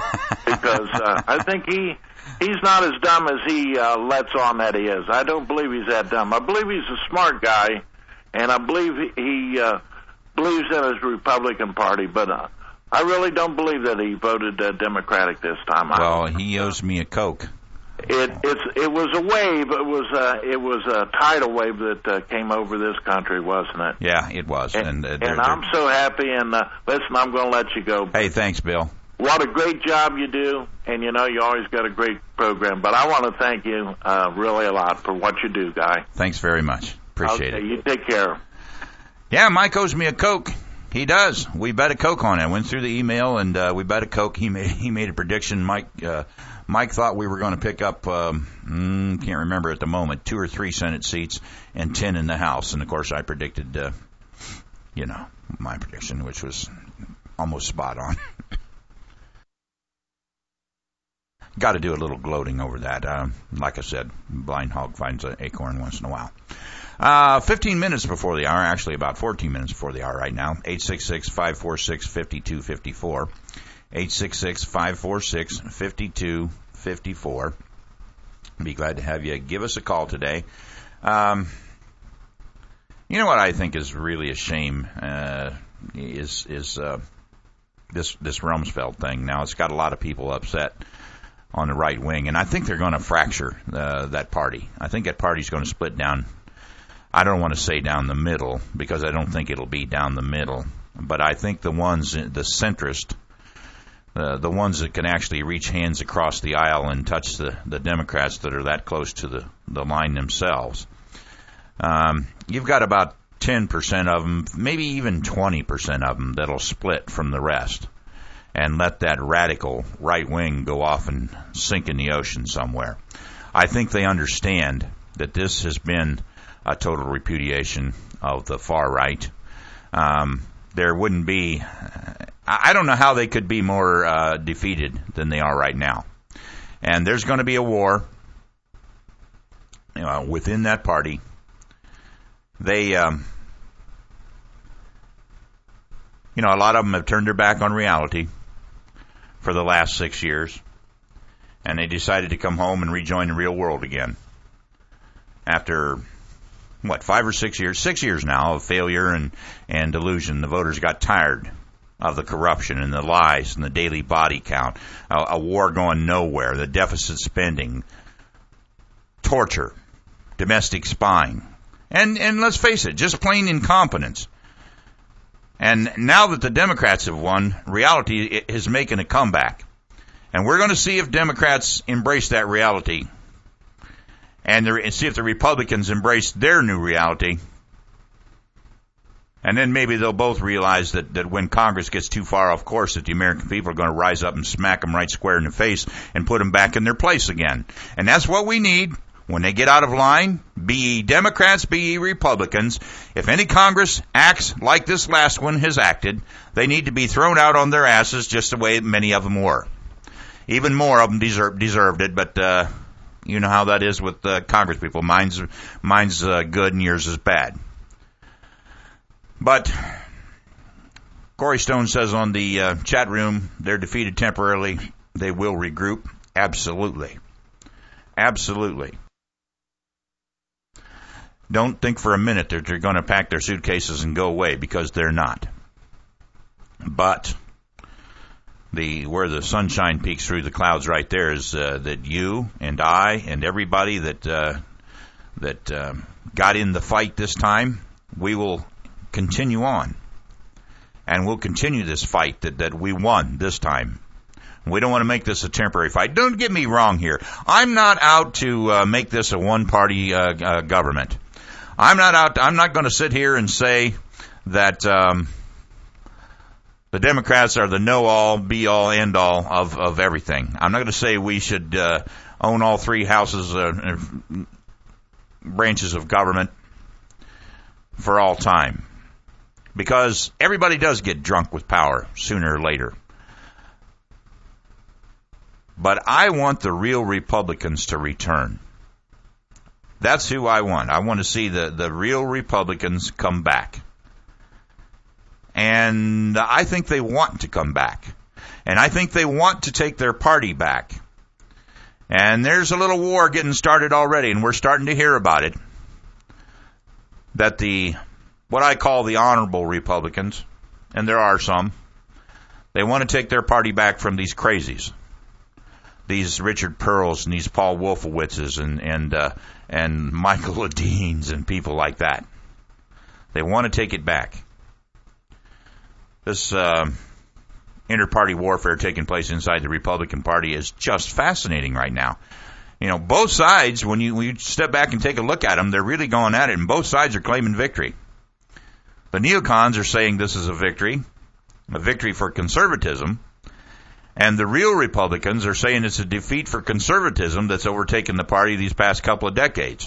because I think he's not as dumb as he lets on that he is. I don't believe he's that dumb. I believe he's a smart guy, and I believe he believes in his Republican Party, but I really don't believe that he voted Democratic this time. Well, he owes me a Coke. It was a wave. It was a tidal wave that came over this country, wasn't it? Yeah, it was. And I'm so happy. And listen, I'm going to let you go. Hey, thanks, Bill. What a great job you do, and you always got a great program. But I want to thank you really a lot for what you do, Guy. Thanks very much. Appreciate it. You take care. Yeah, Mike owes me a Coke. He does. We bet a Coke on it. I went through the email, and we bet a Coke. He made a prediction. Mike thought we were going to pick up, can't remember at the moment, 2 or 3 Senate seats and 10 in the House. And, of course, I predicted, my prediction, which was almost spot on. Got to do a little gloating over that. Like I said, blind hog finds an acorn once in a while. 15 minutes before the hour, actually about 14 minutes before the hour right now, 866-546-5254. 866-546-5254. Be glad to have you give us a call today. You know what I think is really a shame is this Rumsfeld thing. Now, it's got a lot of people upset on the right wing, and I think they're going to fracture that party. I think that party's going to split down. I don't want to say down the middle, because I don't think it'll be down the middle. But I think the centrist, the ones that can actually reach hands across the aisle and touch the Democrats that are that close to the line themselves. You've got about 10% of them, maybe even 20% of them that'll split from the rest and let that radical right wing go off and sink in the ocean somewhere. I think they understand that this has been a total repudiation of the far right. There wouldn't be... I don't know how they could be more defeated than they are right now. And there's going to be a war within that party. They, a lot of them have turned their back on reality for the last 6 years. And they decided to come home and rejoin the real world again. After... 5 or 6 years? 6 years now of failure and delusion. The voters got tired of the corruption and the lies and the daily body count, a war going nowhere, the deficit spending, torture, domestic spying, and let's face it, just plain incompetence. And now that the Democrats have won, reality is making a comeback. And we're going to see if Democrats embrace that reality and see if the Republicans embrace their new reality. And then maybe they'll both realize that when Congress gets too far off course, that the American people are going to rise up and smack them right square in the face and put them back in their place again. And that's what we need when they get out of line, be ye Democrats, be ye Republicans. If any Congress acts like this last one has acted, they need to be thrown out on their asses just the way many of them were. Even more of them deserved it, but... you know how that is with Congress people. Mine's good and yours is bad. But Corey Stone says on the chat room, they're defeated temporarily. They will regroup. Absolutely. Absolutely. Don't think for a minute that they're going to pack their suitcases and go away, because they're not. But... where the sunshine peeks through the clouds right there is that you and I and everybody that got in the fight this time, we will continue on. And we'll continue this fight that we won this time. We don't want to make this a temporary fight. Don't get me wrong here. I'm not out to make this a one-party government. I'm not going to sit here and say that... the Democrats are the know-all, be-all, end-all of everything. I'm not going to say we should own all 3 houses, branches of government for all time. Because everybody does get drunk with power sooner or later. But I want the real Republicans to return. That's who I want. I want to see the real Republicans come back. And I think they want to come back. And I think they want to take their party back. And there's a little war getting started already, and we're starting to hear about it. That what I call the honorable Republicans, and there are some, they want to take their party back from these crazies. These Richard Pearls and these Paul Wolfowitzes and Michael Ledeen's and people like that. They want to take it back. This inter-party warfare taking place inside the Republican Party is just fascinating right now. You know, both sides, when you step back and take a look at them, they're really going at it, and both sides are claiming victory. The neocons are saying this is a victory for conservatism, and the real Republicans are saying it's a defeat for conservatism that's overtaken the party these past couple of decades.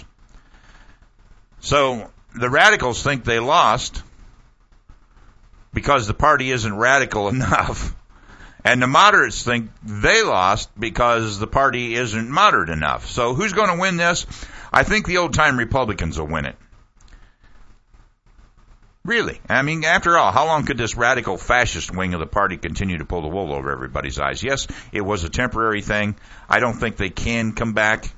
So the radicals think they lost because the party isn't radical enough. And the moderates think they lost because the party isn't moderate enough. So who's going to win this? I think the old-time Republicans will win it. Really. I mean, after all, how long could this radical fascist wing of the party continue to pull the wool over everybody's eyes? Yes, it was a temporary thing. I don't think they can come back.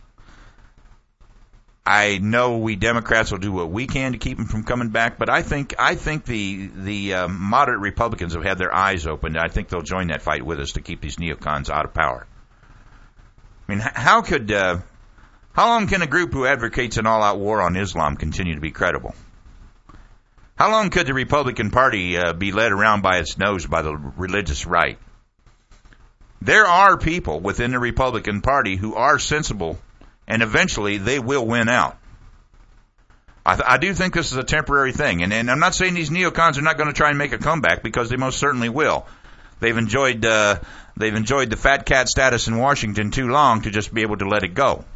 I know we Democrats will do what we can to keep them from coming back, but I think the moderate Republicans have had their eyes opened. I think they'll join that fight with us to keep these neocons out of power. I mean, how long can a group who advocates an all-out war on Islam continue to be credible? How long could the Republican Party be led around by its nose by the religious right? There are people within the Republican Party who are sensible, and eventually they will win out. I do think this is a temporary thing, and I'm not saying these neocons are not going to try and make a comeback, because they most certainly will. They've enjoyed the fat cat status in Washington too long to just be able to let it go.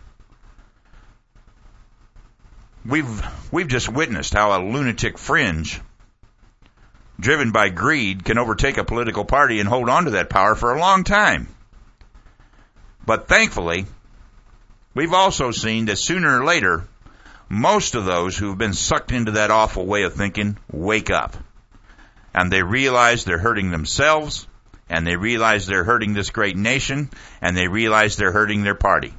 We've just witnessed how a lunatic fringe, driven by greed, can overtake a political party and hold on to that power for a long time. But thankfully, we've also seen that sooner or later, most of those who have been sucked into that awful way of thinking wake up. And they realize they're hurting themselves, and they realize they're hurting this great nation, and they realize they're hurting their party.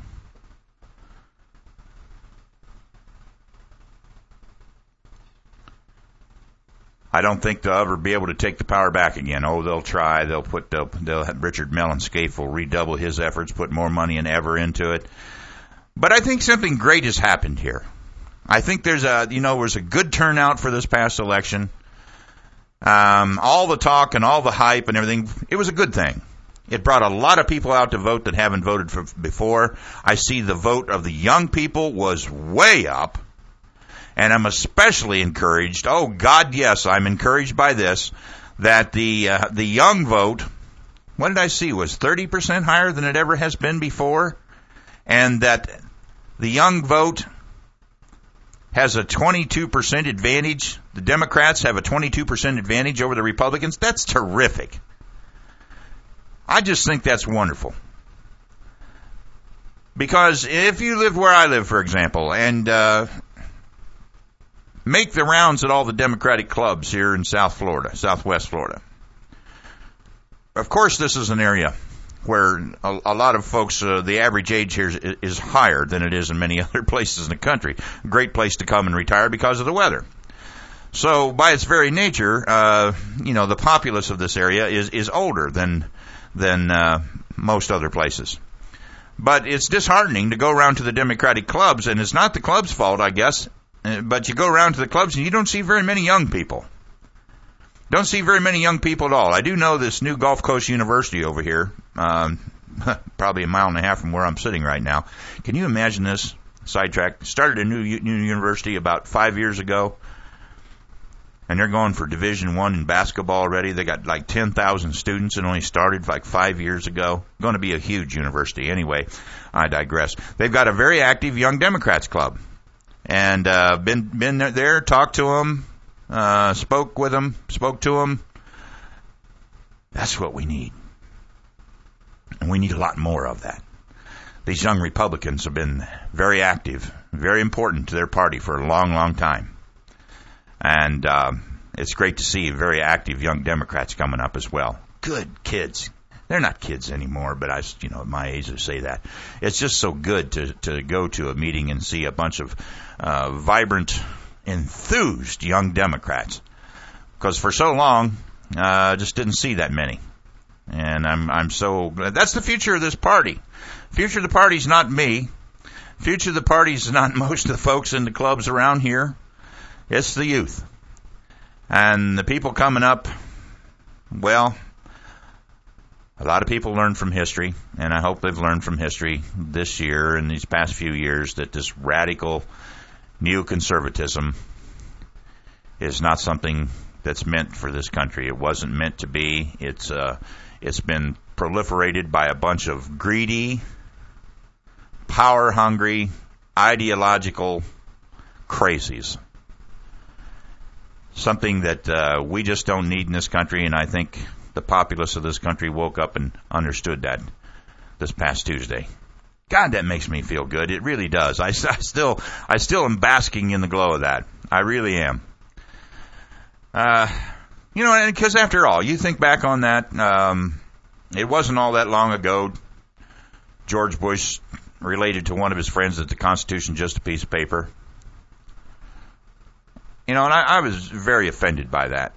I don't think they'll ever be able to take the power back again. Oh, they'll try. They'll have Richard Mellon-Scaife will redouble his efforts, put more money than ever into it. But I think something great has happened here. I think there's a good turnout for this past election. All the talk and all the hype and everything, it was a good thing. It brought a lot of people out to vote that haven't voted for before. I see the vote of the young people was way up. And I'm especially encouraged, oh God, yes, I'm encouraged by this, that the young vote, what did I see, was 30% higher than it ever has been before? And that the young vote has a 22% advantage. The Democrats have a 22% advantage over the Republicans. That's terrific. I just think that's wonderful. Because if you live where I live, for example, and make the rounds at all the Democratic clubs here in Southwest Florida. Of course, this is an area where a lot of folks, the average age here is higher than it is in many other places in the country. Great place to come and retire because of the weather. So, by its very nature, the populace of this area is older than most other places. But it's disheartening to go around to the Democratic clubs, and it's not the club's fault, I guess. But you go around to the clubs and you don't see very many young people. Don't see very many young people at all. I do know this new Gulf Coast University over here, probably a mile and a half from where I'm sitting right now. Can you imagine this? Sidetrack. Started a new university about 5 years ago, and they're going for Division I in basketball already. They got like 10,000 students and only started like 5 years ago. Going to be a huge university. Anyway, I digress. They've got a very active Young Democrats club. And been there, talked to them, spoke to them. That's what we need. And we need a lot more of that. These young Republicans have been very active, very important to their party for a long, long time. And it's great to see very active young Democrats coming up as well. good kids. They're not kids anymore, but at my age I say that. It's just so good to go to a meeting and see a bunch of vibrant, enthused young Democrats. Because for so long, just didn't see that many. And I'm so glad. That's the future of this party. Future of the party's not me. Future of the party's not most of the folks in the clubs around here. It's the youth. And the people coming up, well, a lot of people learn from history, and I hope they've learned from history this year and these past few years that this radical neoconservatism is not something that's meant for this country. It wasn't meant to be. It's been proliferated by a bunch of greedy, power-hungry, ideological crazies. Something that we just don't need in this country, and I think the populace of this country woke up and understood that this past Tuesday. God, that makes me feel good. It really does. I still am basking in the glow of that. I really am. Because after all, you think back on that, it wasn't all that long ago, George Bush related to one of his friends that the Constitution just a piece of paper. And I was very offended by that.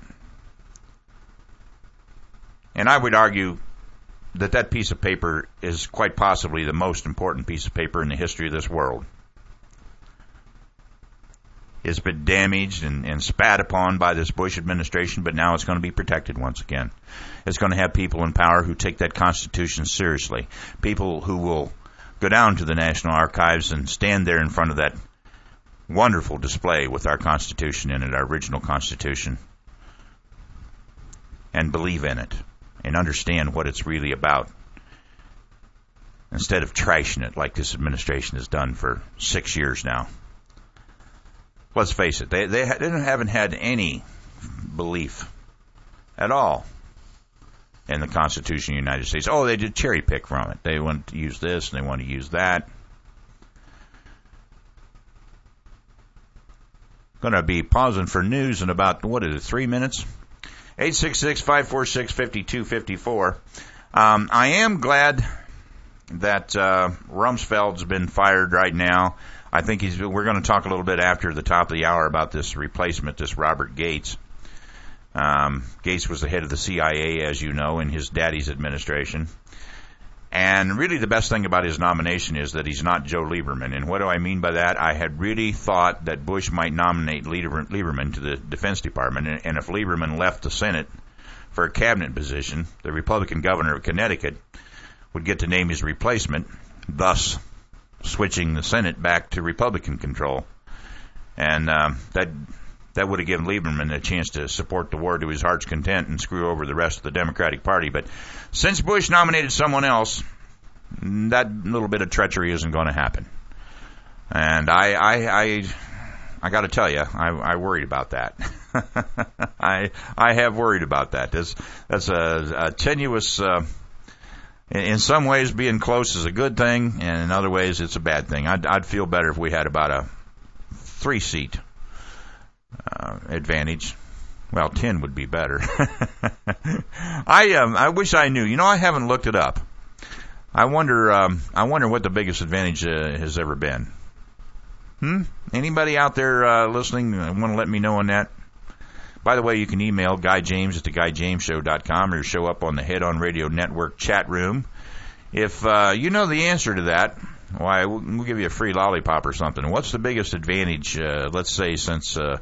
And I would argue that piece of paper is quite possibly the most important piece of paper in the history of this world. It's been damaged and spat upon by this Bush administration, but now it's going to be protected once again. It's going to have people in power who take that Constitution seriously. People who will go down to the National Archives and stand there in front of that wonderful display with our Constitution in it, our original Constitution, and believe in it and understand what it's really about, instead of trashing it like this administration has done for 6 years now. Let's face it, they haven't had any belief at all in the Constitution of the United States. Oh, they did cherry pick from it. They want to use this and they want to use that. Going to be pausing for news in about, 3 minutes? 866-546-5254. I am glad that Rumsfeld's been fired right now. I think we're going to talk a little bit after the top of the hour about this replacement, this Robert Gates. Gates was the head of the CIA, as you know, in his daddy's administration. And really the best thing about his nomination is that he's not Joe Lieberman. And what do I mean by that? I had really thought that Bush might nominate Lieberman to the Defense Department. And if Lieberman left the Senate for a cabinet position, the Republican governor of Connecticut would get to name his replacement, thus switching the Senate back to Republican control. And that would have given Lieberman a chance to support the war to his heart's content and screw over the rest of the Democratic Party. But since Bush nominated someone else, that little bit of treachery isn't going to happen. And I got to tell you, I worried about that. I have worried about that. That's a tenuous. In some ways, being close is a good thing, and in other ways, it's a bad thing. I'd feel better if we had about a 3-seat advantage. Well, 10 would be better. I wish I knew. I haven't looked it up. I wonder what the biggest advantage has ever been. Anybody out there listening want to let me know on that? By the way, you can email Guy James at theguyjamesshow.com or show up on the Head On Radio Network chat room. If you know the answer to that, why, we'll give you a free lollipop or something. What's the biggest advantage, let's say, since the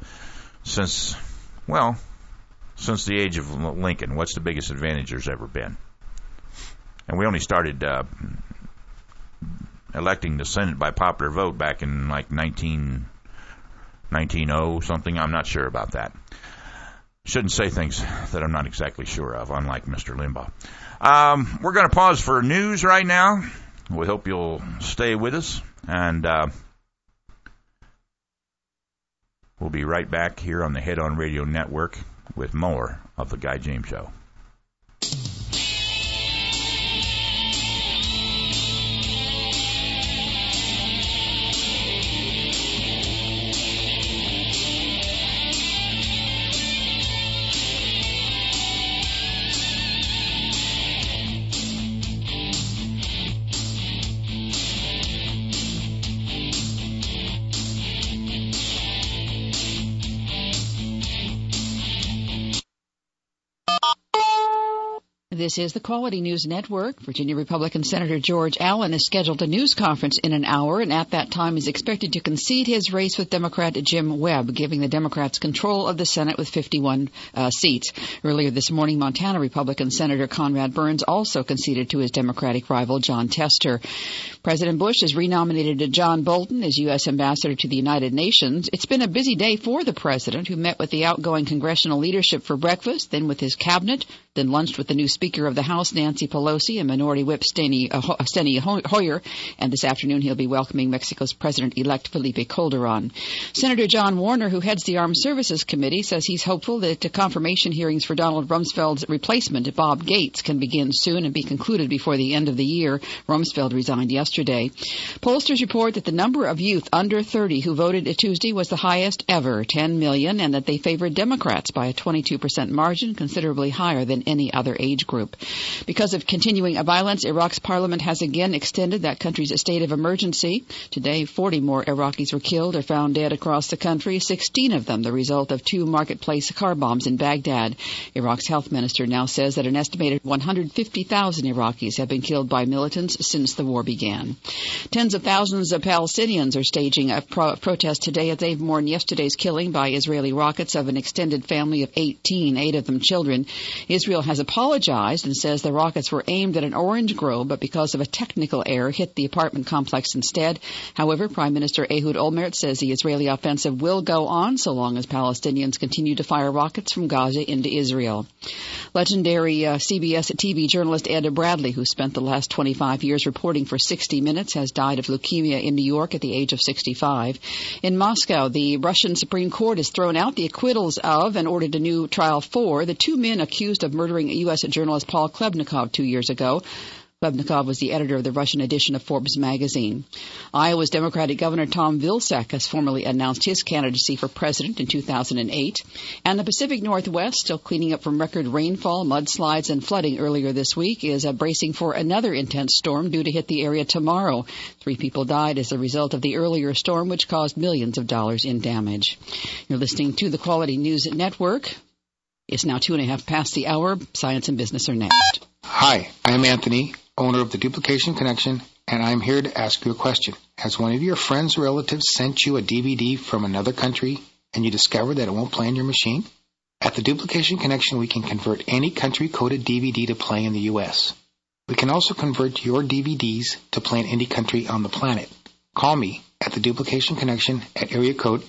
age of Lincoln? What's the biggest advantage there's ever been? And we only started electing the Senate by popular vote back in like 1990 something. I'm not sure about that. Shouldn't say things that I'm not exactly sure of, unlike Mr. Limbaugh. We're going to pause for news right now. We hope you'll stay with us, and we'll be right back here on the Head On Radio Network with more of The Guy James Show. This is the Quality News Network. Virginia Republican Senator George Allen has scheduled a news conference in an hour, and at that time is expected to concede his race with Democrat Jim Webb, giving the Democrats control of the Senate with 51 seats. Earlier this morning, Montana Republican Senator Conrad Burns also conceded to his Democratic rival, John Tester. President Bush has renominated John Bolton as U.S. Ambassador to the United Nations. It's been a busy day for the president, who met with the outgoing congressional leadership for breakfast, then with his cabinet, then lunched with the new Speaker of the House, Nancy Pelosi, and Minority Whip Steny Hoyer, and this afternoon he'll be welcoming Mexico's President-elect Felipe Calderon. Senator John Warner, who heads the Armed Services Committee, says he's hopeful that the confirmation hearings for Donald Rumsfeld's replacement, Bob Gates, can begin soon and be concluded before the end of the year. Rumsfeld resigned yesterday. Pollsters report that the number of youth under 30 who voted Tuesday was the highest ever, 10 million, and that they favored Democrats by a 22% margin, considerably higher than any other age group. Because of continuing violence, Iraq's parliament has again extended that country's state of emergency. Today, 40 more Iraqis were killed or found dead across the country, 16 of them the result of 2 marketplace car bombs in Baghdad. Iraq's health minister now says that an estimated 150,000 Iraqis have been killed by militants since the war began. Tens of thousands of Palestinians are staging a protest today as they've mourned yesterday's killing by Israeli rockets of an extended family of 18, 8 of them children. Israel has apologized and says the rockets were aimed at an orange grove, but because of a technical error hit the apartment complex instead. However, Prime Minister Ehud Olmert says the Israeli offensive will go on so long as Palestinians continue to fire rockets from Gaza into Israel. Legendary CBS TV journalist Ed Bradley, who spent the last 25 years reporting for 60 Minutes, has died of leukemia in New York at the age of 65. In Moscow, the Russian Supreme Court has thrown out the acquittals of and ordered a new trial for the 2 men accused of murdering U.S. journalist Paul Klebnikov 2 years ago. Klebnikov was the editor of the Russian edition of Forbes magazine. Iowa's Democratic Governor Tom Vilsack has formally announced his candidacy for president in 2008. And the Pacific Northwest, still cleaning up from record rainfall, mudslides, and flooding earlier this week, is bracing for another intense storm due to hit the area tomorrow. 3 people died as a result of the earlier storm, which caused millions of dollars in damage. You're listening to the Quality News Network. It's now 2:30 past the hour. Science and Business are next. Hi, I'm Anthony, owner of the Duplication Connection, and I'm here to ask you a question. Has one of your friends or relatives sent you a DVD from another country and you discovered that it won't play on your machine? At the Duplication Connection, we can convert any country-coded DVD to play in the U.S. We can also convert your DVDs to play in any country on the planet. Call me at the Duplication Connection at area code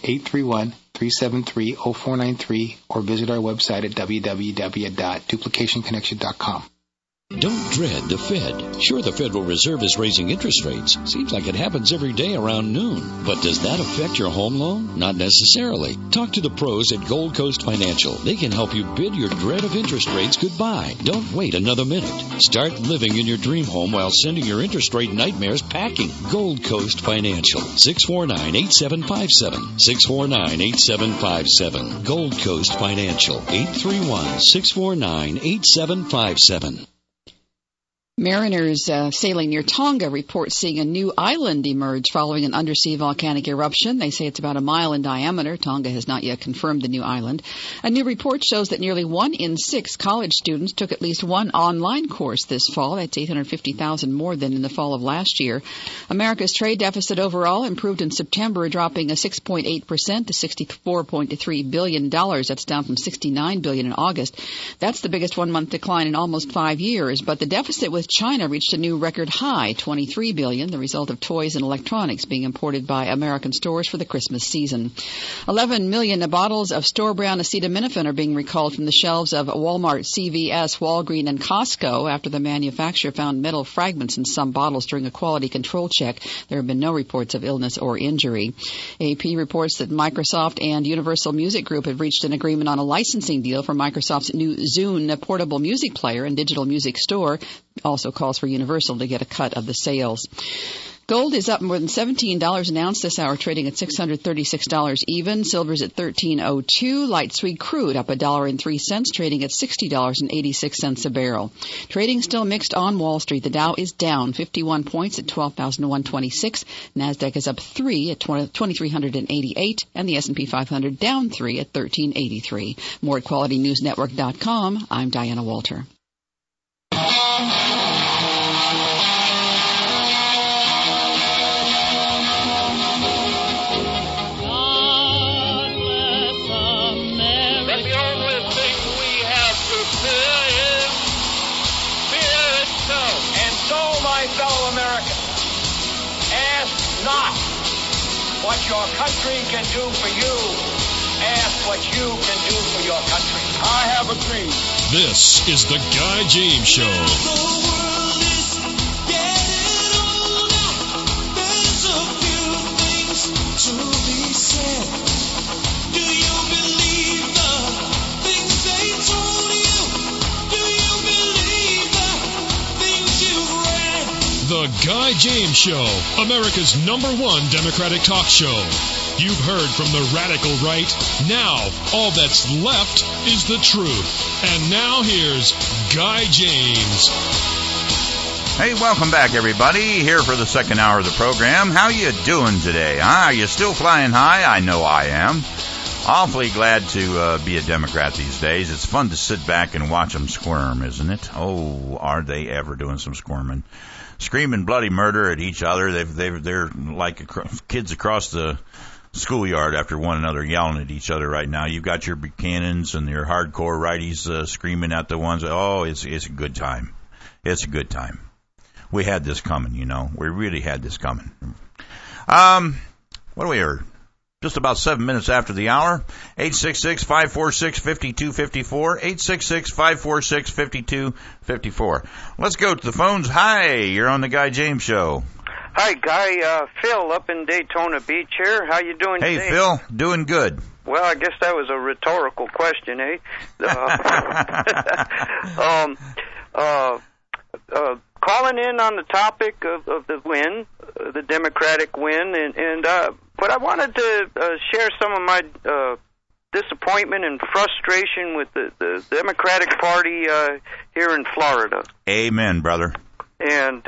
831-373-0493 or visit our website at www.duplicationconnection.com. Don't dread the Fed. Sure, the Federal Reserve is raising interest rates. Seems like it happens every day around noon. But does that affect your home loan? Not necessarily. Talk to the pros at Gold Coast Financial. They can help you bid your dread of interest rates goodbye. Don't wait another minute. Start living in your dream home while sending your interest rate nightmares packing. Gold Coast Financial. 649-8757. 649-8757. Gold Coast Financial. 831-649-8757. Mariners sailing near Tonga report seeing a new island emerge following an undersea volcanic eruption. They say it's about a mile in diameter. Tonga has not yet confirmed the new island. A new report shows that nearly 1 in 6 college students took at least one online course this fall. That's 850,000 more than in the fall of last year. America's trade deficit overall improved in September, dropping 6.8% to $64.3 billion. That's down from $69 billion in August. That's the biggest one-month decline in almost 5 years. But the deficit with China reached a new record high, $23 billion, the result of toys and electronics being imported by American stores for the Christmas season. 11 million bottles of store-brand acetaminophen are being recalled from the shelves of Walmart, CVS, Walgreens, and Costco after the manufacturer found metal fragments in some bottles during a quality control check. There have been no reports of illness or injury. AP reports that Microsoft and Universal Music Group have reached an agreement on a licensing deal for Microsoft's new Zune portable music player and digital music store. Also calls for Universal to get a cut of the sales. Gold is up more than $17 an ounce this hour, trading at $636 even. Silver's at $13.02. Light sweet crude up $1.03, trading at $60.86 a barrel. Trading still mixed on Wall Street. The Dow is down 51 points at 12,126. Nasdaq is up 3 at 2,388, and the S&P 500 down 3 at 1383. More at QualityNewsNetwork.com. I'm Diana Walter. not what your country can do for you. Ask what you can do for your country. I have a dream. This is the Guy James Show. The world is getting older. There's a few things to be said. Do you believe the things they told you? Do you believe the things you've read? The Guy James Show, America's #1 Democratic talk show. You've heard from the radical right. Now, all that's left is the truth. And now here's Guy James. Hey, welcome back, everybody. Here for the second hour of the program. How you doing today? Are you still flying high? I know I am. Awfully glad to be a Democrat these days. It's fun to sit back and watch them squirm, isn't it? Oh, are they ever doing some squirming? Screaming bloody murder at each other. They're like kids across the schoolyard after one another, yelling at each other right now. You've got your Buchanans and your hardcore righties screaming at the ones. Oh, it's a good time. It's a good time. We had this coming, you know. We really had this coming. What do we hear? Just about 7 minutes after the hour. 866-546-5254. 866-546-5254. Let's go to the phones. Hi, you're on the Guy James Show. Hi, Guy. Phil up in Daytona Beach here. How you doing today? Hey, Phil. Doing good. Well, I guess that was a rhetorical question, eh? Calling in on the topic of the win, the Democratic win, but I wanted to share some of my disappointment and frustration with the Democratic Party here in Florida. Amen, brother. And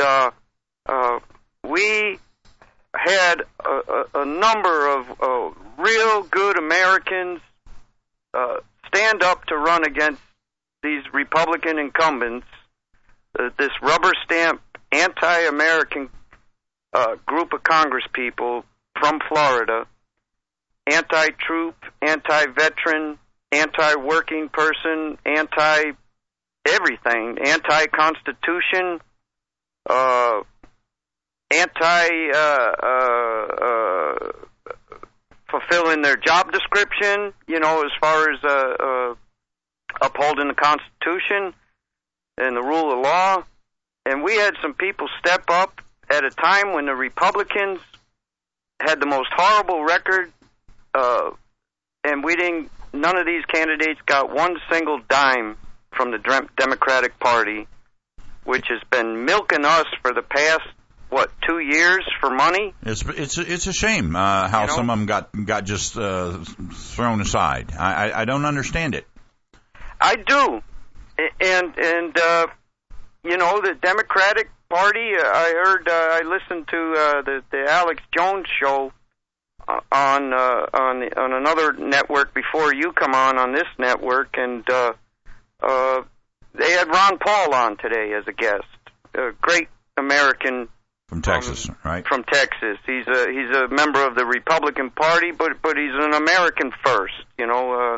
we had a number of real good Americans stand up to run against these Republican incumbents, this rubber stamp anti-American group of Congress people from Florida, anti-troop, anti-veteran, anti-working person, anti-everything, anti-constitution, fulfilling their job description, you know, as far as upholding the Constitution and the rule of law. And we had some people step up at a time when the Republicans had the most horrible record, and none of these candidates got one single dime from the Democratic Party, which has been milking us for the past 2 years for money. It's a shame how some of them got just thrown aside. I don't understand it. I do, and you know, the Democratic Party. I listened to the Alex Jones show on another network before you come on this network, and they had Ron Paul on today as a guest, a great American from Texas, right? From Texas. He's a member of the Republican Party, but he's an American first, you know.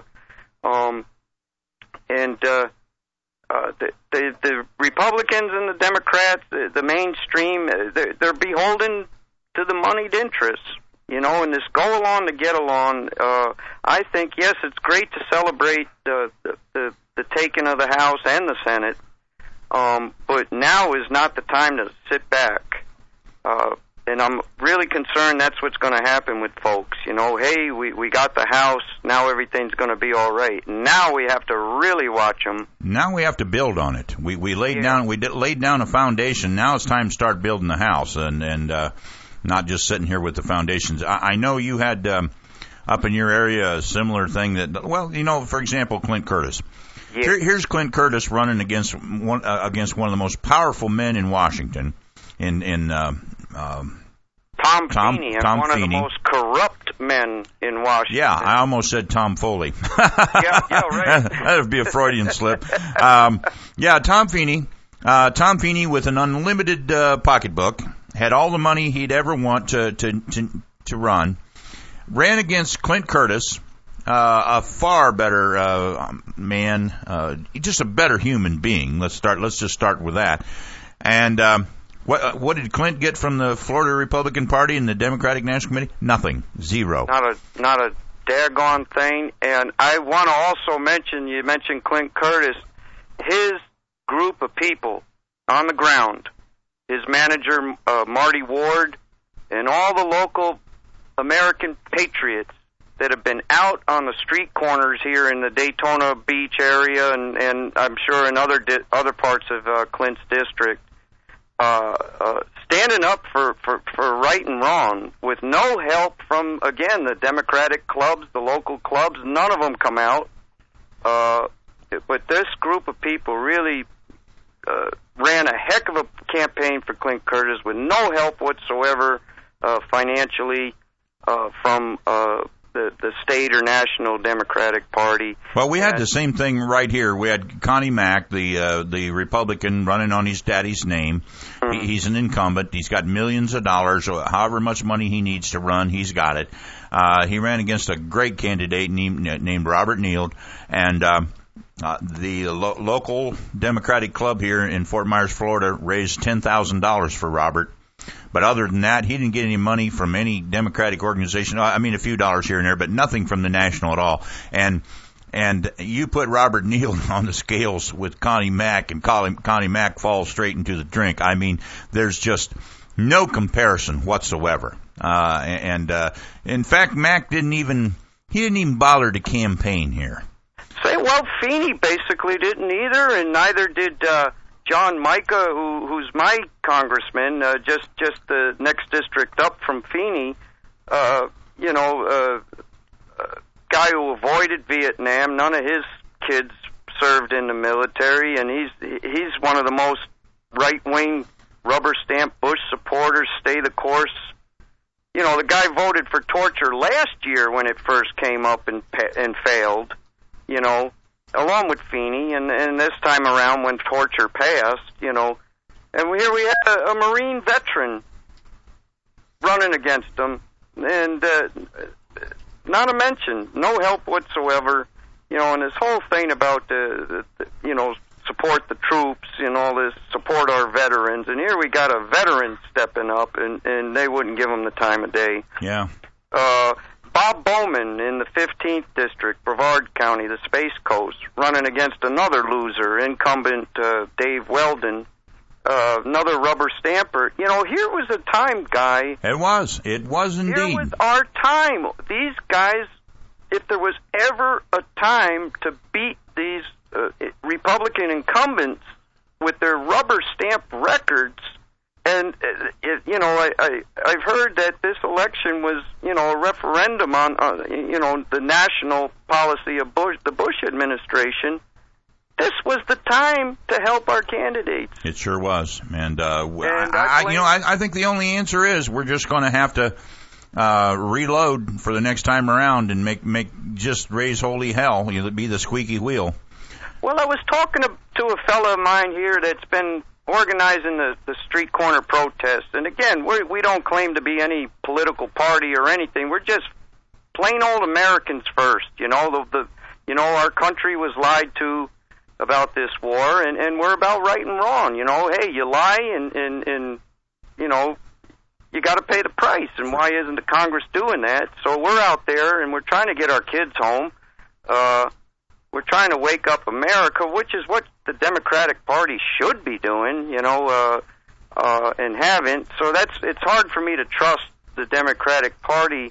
The Republicans and the Democrats, the mainstream, they're beholden to the moneyed interests, you know. And this go along to get along. I think yes, it's great to celebrate the taking of the House and the Senate, but now is not the time to sit back. And I'm really concerned that's what's going to happen with folks. You know, hey, we got the House, now everything's going to be all right. Now we have to really watch them. Now we have to build on it. We laid down a foundation. Now it's time to start building the house and not just sitting here with the foundations. I know you had up in your area a similar thing that, well, you know, for example, Clint Curtis. Yeah. Here's Clint Curtis running against one of the most powerful men in Washington. Tom Feeney, one of the most corrupt men in Washington. Yeah, I almost said Tom Foley. yeah, right. That would be a Freudian slip. Yeah, Tom Feeney. Tom Feeney with an unlimited pocketbook, had all the money he'd ever want to run, ran against Clint Curtis, a far better man, just a better human being. Let's just start with that. And What did Clint get from the Florida Republican Party and the Democratic National Committee? Nothing. Zero. Not a daggone thing. And I want to also mention, you mentioned Clint Curtis, his group of people on the ground, his manager, Marty Ward, and all the local American patriots that have been out on the street corners here in the Daytona Beach area and I'm sure in other parts of Clint's district, standing up for right and wrong with no help from, again, the Democratic clubs, the local clubs. None of them come out. But this group of people really ran a heck of a campaign for Clint Curtis with no help whatsoever financially from the state or national Democratic Party. Well, we had the same thing right here. We had Connie Mack, the Republican, running on his daddy's name. Mm-hmm. He's an incumbent. He's got millions of dollars, however much money he needs to run, he's got it. He ran against a great candidate named Robert Neild, and the local Democratic club here in Fort Myers, Florida, raised $10,000 for Robert. But other than that, he didn't get any money from any Democratic organization. I mean, a few dollars here and there, but nothing from the national at all. And you put Robert Neild on the scales with Connie Mack, and Connie Mack falls straight into the drink. I mean, there's just no comparison whatsoever. In fact, Mack didn't even bother to campaign here. Well, Feeney basically didn't either, and neither did John Micah, who's my congressman, just the next district up from Feeney. Guy who avoided Vietnam. None of his kids served in the military, and he's one of the most right-wing rubber stamp Bush supporters. Stay the course. You know, the guy voted for torture last year when it first came up and failed. You know, along with Feeney, and this time around when torture passed, you know. And here we had a Marine veteran running against him, and not a mention, no help whatsoever, you know, and this whole thing about, support the troops and all this, support our veterans, and here we got a veteran stepping up, and they wouldn't give him the time of day. Yeah. Bob Bowman in the 15th District, Brevard County, the Space Coast, running against another loser, incumbent Dave Weldon, another rubber stamper. You know, here was a time, Guy. It was indeed. Here was our time. These guys, if there was ever a time to beat these Republican incumbents with their rubber stamp records, and, I've heard that this election was, a referendum on, the national policy of the Bush administration. This was the time to help our candidates. It sure was. And I think the only answer is we're just going to have to reload for the next time around and just raise holy hell. You'll be the squeaky wheel. Well, I was talking to a fellow of mine here that's been organizing the street corner protests, and again, we don't claim to be any political party or anything. We're just plain old Americans first. Our country was lied to about this war, and we're about right and wrong. Hey, you lie, and you got to pay the price. And why isn't the Congress doing that? So we're out there, and we're trying to get our kids home. We're trying to wake up America, which is what the Democratic Party should be doing, and haven't. So it's hard for me to trust the Democratic Party.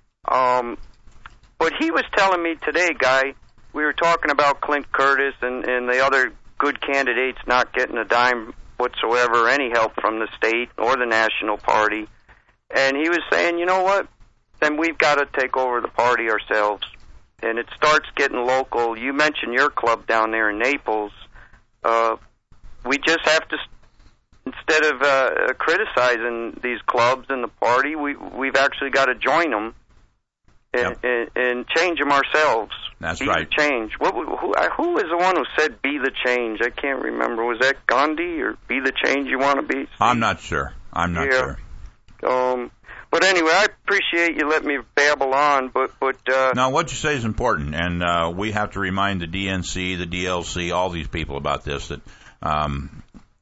But he was telling me today, Guy, we were talking about Clint Curtis and the other good candidates not getting a dime whatsoever, any help from the state or the National Party. And he was saying, you know what, then we've got to take over the party ourselves. And it starts getting local. You mentioned your club down there in Naples. We just have to, instead of criticizing these clubs and the party, we've actually got to join them and change them ourselves. That's be right. The change. Who was the one who said "be the change"? I can't remember. Was that Gandhi or "be the change you want to be"? I'm not sure. Sure. But anyway, I appreciate you letting me babble on, but no, what you say is important, and we have to remind the DNC, the DLC, all these people about this, that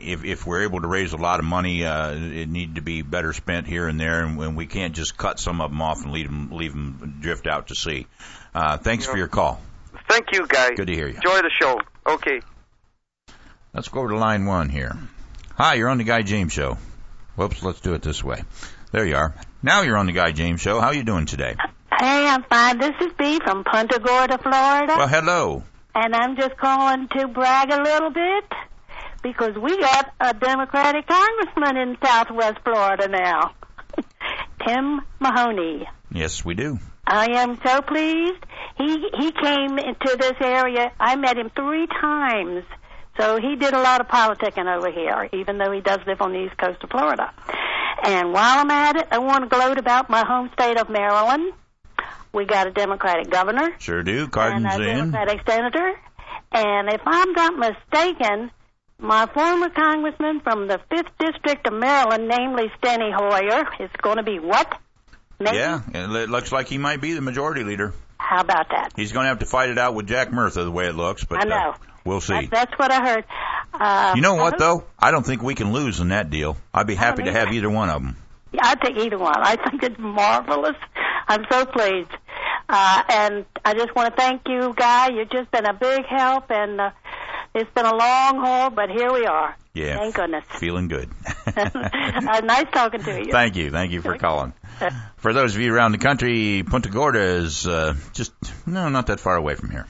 if we're able to raise a lot of money, it need to be better spent here and there, and we can't just cut some of them off and leave them drift out to sea. Thanks for your call. Thank you, guys. Good to hear you. Enjoy the show. Okay. Let's go over to line 1 here. Hi, you're on the Guy James Show. Whoops, let's do it this way. There you are. Now you're on the Guy James Show. How you doing today? Hey, I'm fine. This is Bea from Punta Gorda, Florida. Well, hello. And I'm just calling to brag a little bit because we got a Democratic congressman in Southwest Florida now, Tim Mahoney. Yes, we do. I am so pleased. He came into this area. I met him 3 times. So he did a lot of politicking over here, even though he does live on the east coast of Florida. And while I'm at it, I want to gloat about my home state of Maryland. We got a Democratic governor. Sure do. Cardin's and a in. Democratic senator. And if I'm not mistaken, my former congressman from the 5th District of Maryland, namely Steny Hoyer, is going to be what? Maybe? Yeah, it looks like he might be the majority leader. How about that? He's going to have to fight it out with Jack Murtha the way it looks, but I know. We'll see. That's what I heard. You know what, though? I don't think we can lose in that deal. I'd be happy to have either one of them. Yeah, I'd take either one. I think it's marvelous. I'm so pleased. And I just want to thank you, Guy. You've just been a big help, and it's been a long haul, but here we are. Yeah. Thank goodness. Feeling good. Nice talking to you. Thank you. Thank you for calling. For those of you around the country, Punta Gorda is not that far away from here.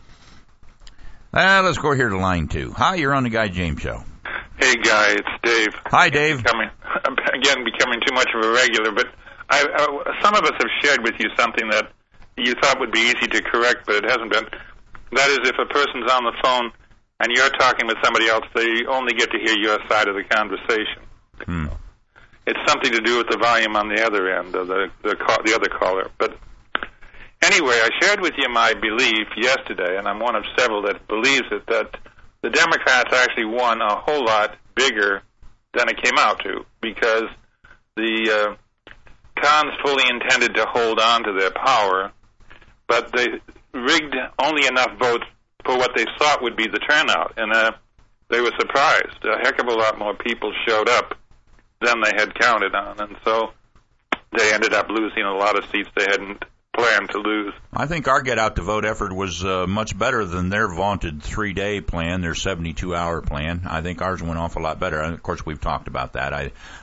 Let's go here to line 2. Hi, you're on the Guy James Show. Hey, Guy, it's Dave. Hi, Dave. Becoming too much of a regular, but some of us have shared with you something that you thought would be easy to correct, but it hasn't been. That is, if a person's on the phone and you're talking with somebody else, they only get to hear your side of the conversation. It's something to do with the volume on the other end of the other caller. But anyway, I shared with you my belief yesterday, and I'm one of several that believes it, that the Democrats actually won a whole lot bigger than it came out to, because the cons fully intended to hold on to their power, but they rigged only enough votes for what they thought would be the turnout, and they were surprised. A heck of a lot more people showed up than they had counted on, and so they ended up losing a lot of seats they hadn't planned to lose. I think our get-out-to-vote effort was much better than their vaunted 3-day plan, their 72-hour plan. I think ours went off a lot better. And of course, we've talked about that.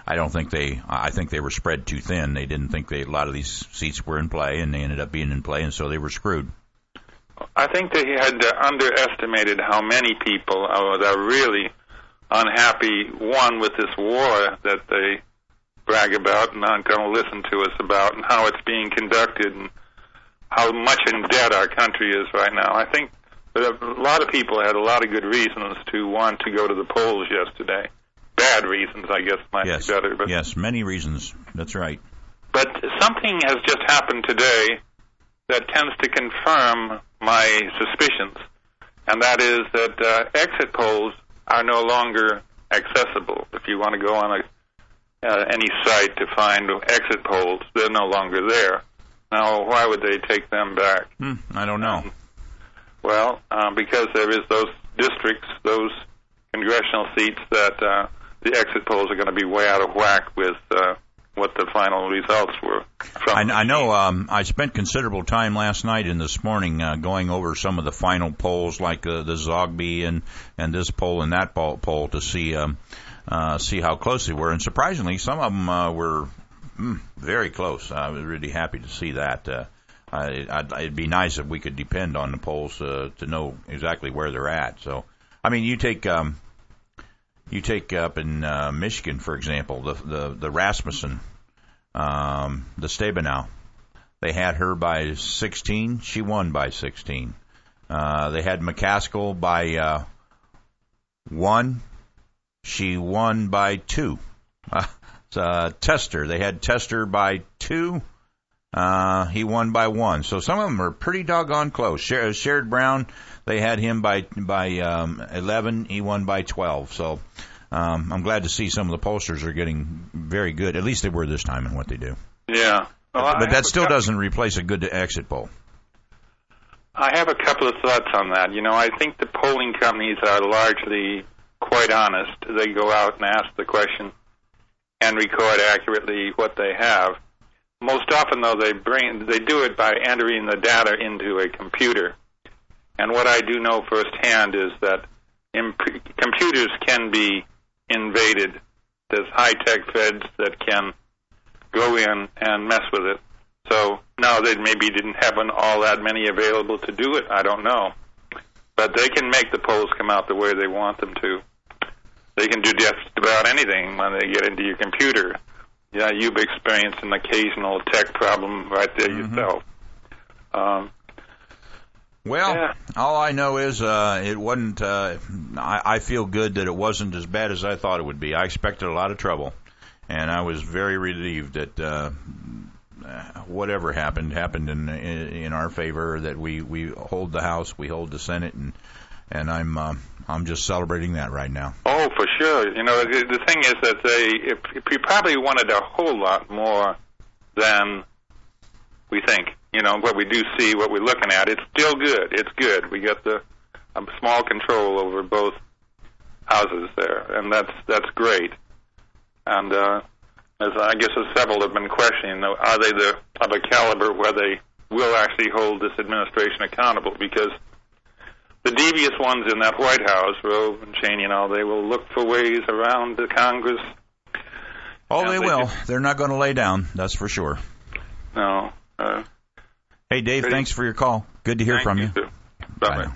I think they were spread too thin. They didn't think a lot of these seats were in play, and they ended up being in play, and so they were screwed. I think they had underestimated how many people that are really unhappy, one, with this war that they brag about and aren't going to listen to us about, and how it's being conducted, and how much in debt our country is right now. I think that a lot of people had a lot of good reasons to want to go to the polls yesterday. Bad reasons, I guess, might be better. But yes, many reasons. That's right. But something has just happened today that tends to confirm my suspicions, and that is that exit polls are no longer accessible. If you want to go on any site to find exit polls, they're no longer there. Now, why would they take them back? I don't know. Because there is those districts, those congressional seats that the exit polls are going to be way out of whack with what the final results were. I know I spent considerable time last night and this morning going over some of the final polls, like the Zogby and this poll and that poll to see how close they were. And surprisingly, some of them were very close. I was really happy to see that. It'd be nice if we could depend on the polls to know exactly where they're at. So, I mean, you take up in Michigan, for example, the Rasmussen, the Stabenow. They had her by 16. She won by 16. They had McCaskill by 1. She won by 2. Tester. They had Tester by 2. He won by 1. So some of them are pretty doggone close. Sherrod Brown, they had him by 11. He won by 12. So I'm glad to see some of the pollsters are getting very good. At least they were this time in what they do. Yeah. Well, but that still doesn't replace a good exit poll. I have a couple of thoughts on that. You know, I think the polling companies are largely quite honest. They go out and ask the question and record accurately what they have. Most often, though, they do it by entering the data into a computer. And what I do know firsthand is that computers can be invaded. There's high-tech feds that can go in and mess with it. So now they maybe didn't have all that many available to do it. I don't know. But they can make the polls come out the way they want them to. They can do just about anything when they get into your computer. Yeah, you've experienced an occasional tech problem right there yourself. All I know is it wasn't. I feel good that it wasn't as bad as I thought it would be. I expected a lot of trouble, and I was very relieved that whatever happened in our favor. That we hold the House, we hold the Senate, and I'm just celebrating that right now. Oh, for sure. You know, the thing is that if you probably wanted a whole lot more than we think. You know, what we do see, what we're looking at, it's still good. It's good. We got the small control over both houses there, and that's great. And as I guess several have been questioning, are they of a caliber where they will actually hold this administration accountable? Because the devious ones in that White House, Rove and Cheney and all, they will look for ways around the Congress. Oh, they will. They're not going to lay down, that's for sure. No. Hey, Dave, thanks for your call. Good to hear from you. Bye-bye.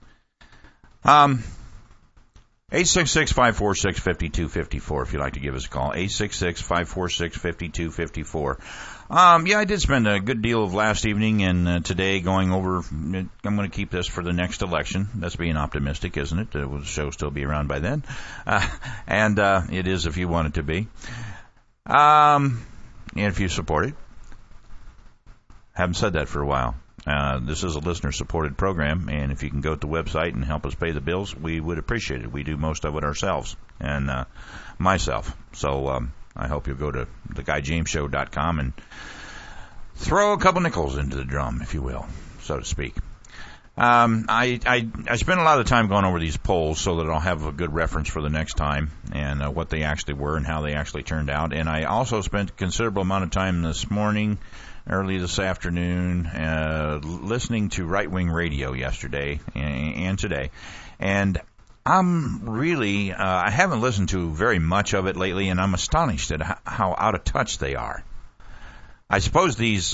866-546-5254 if you'd like to give us a call. 866-546-5254. I did spend a good deal of last evening and today going over. I'm going to keep this for the next election. That's being optimistic, isn't it? Will the show still be around by then? And it is if you want it to be. And if you support it. Haven't said that for a while. This is a listener-supported program, and if you can go to the website and help us pay the bills, we would appreciate it. We do most of it ourselves, and myself. So I hope you'll go to theguyjamesshow.com and throw a couple nickels into the drum, if you will, so to speak. I spent a lot of time going over these polls so that I'll have a good reference for the next time and what they actually were and how they actually turned out. And I also spent a considerable amount of time this morning, early this afternoon, listening to right-wing radio yesterday and today. And I'm really, I haven't listened to very much of it lately, and I'm astonished at how out of touch they are. I suppose these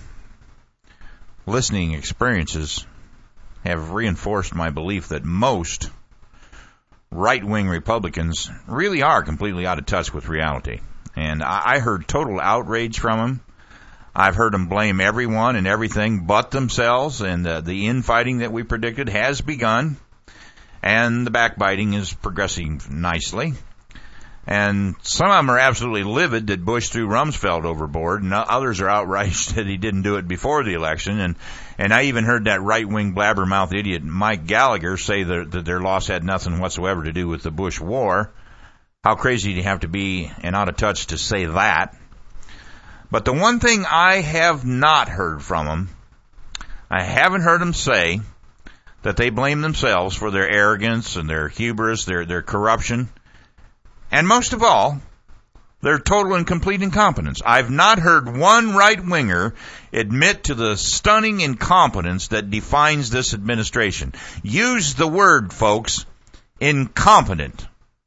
listening experiences have reinforced my belief that most right-wing Republicans really are completely out of touch with reality. And I heard total outrage from them. I've heard them blame everyone and everything but themselves, and the infighting that we predicted has begun, and the backbiting is progressing nicely. And some of them are absolutely livid that Bush threw Rumsfeld overboard, and others are outraged that he didn't do it before the election. And I even heard that right-wing blabbermouth idiot Mike Gallagher say that their loss had nothing whatsoever to do with the Bush war. How crazy do you have to be and out of touch to say that? But the one thing I have not heard from them, I haven't heard them say that they blame themselves for their arrogance and their hubris, their corruption, and most of all, their total and complete incompetence. I've not heard one right-winger admit to the stunning incompetence that defines this administration. Use the word, folks, incompetent.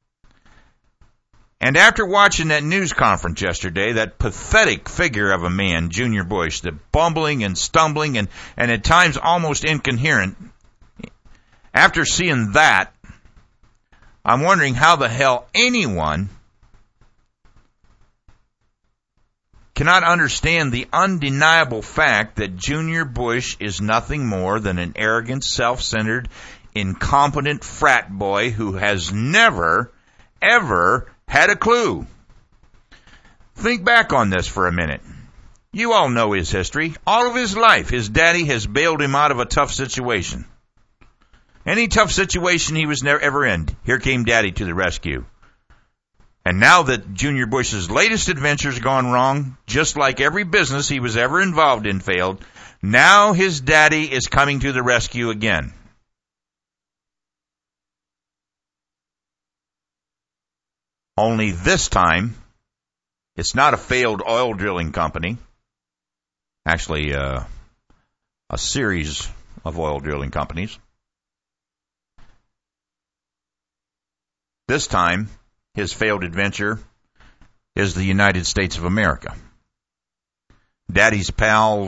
And after watching that news conference yesterday, that pathetic figure of a man, Junior Bush, the bumbling and stumbling and at times almost incoherent, after seeing that, I'm wondering how the hell anyone cannot understand the undeniable fact that Junior Bush is nothing more than an arrogant, self-centered, incompetent frat boy who has never, ever had a clue. Think back on this for a minute. You all know his history. All of his life, his daddy has bailed him out of a tough situation. Any tough situation he was never ever in, here came daddy to the rescue. And now that Junior Bush's latest adventure's gone wrong, just like every business he was ever involved in failed, now his daddy is coming to the rescue again. Only this time, it's not a failed oil drilling company. Actually, a series of oil drilling companies. This time, his failed adventure is the United States of America. Daddy's pal,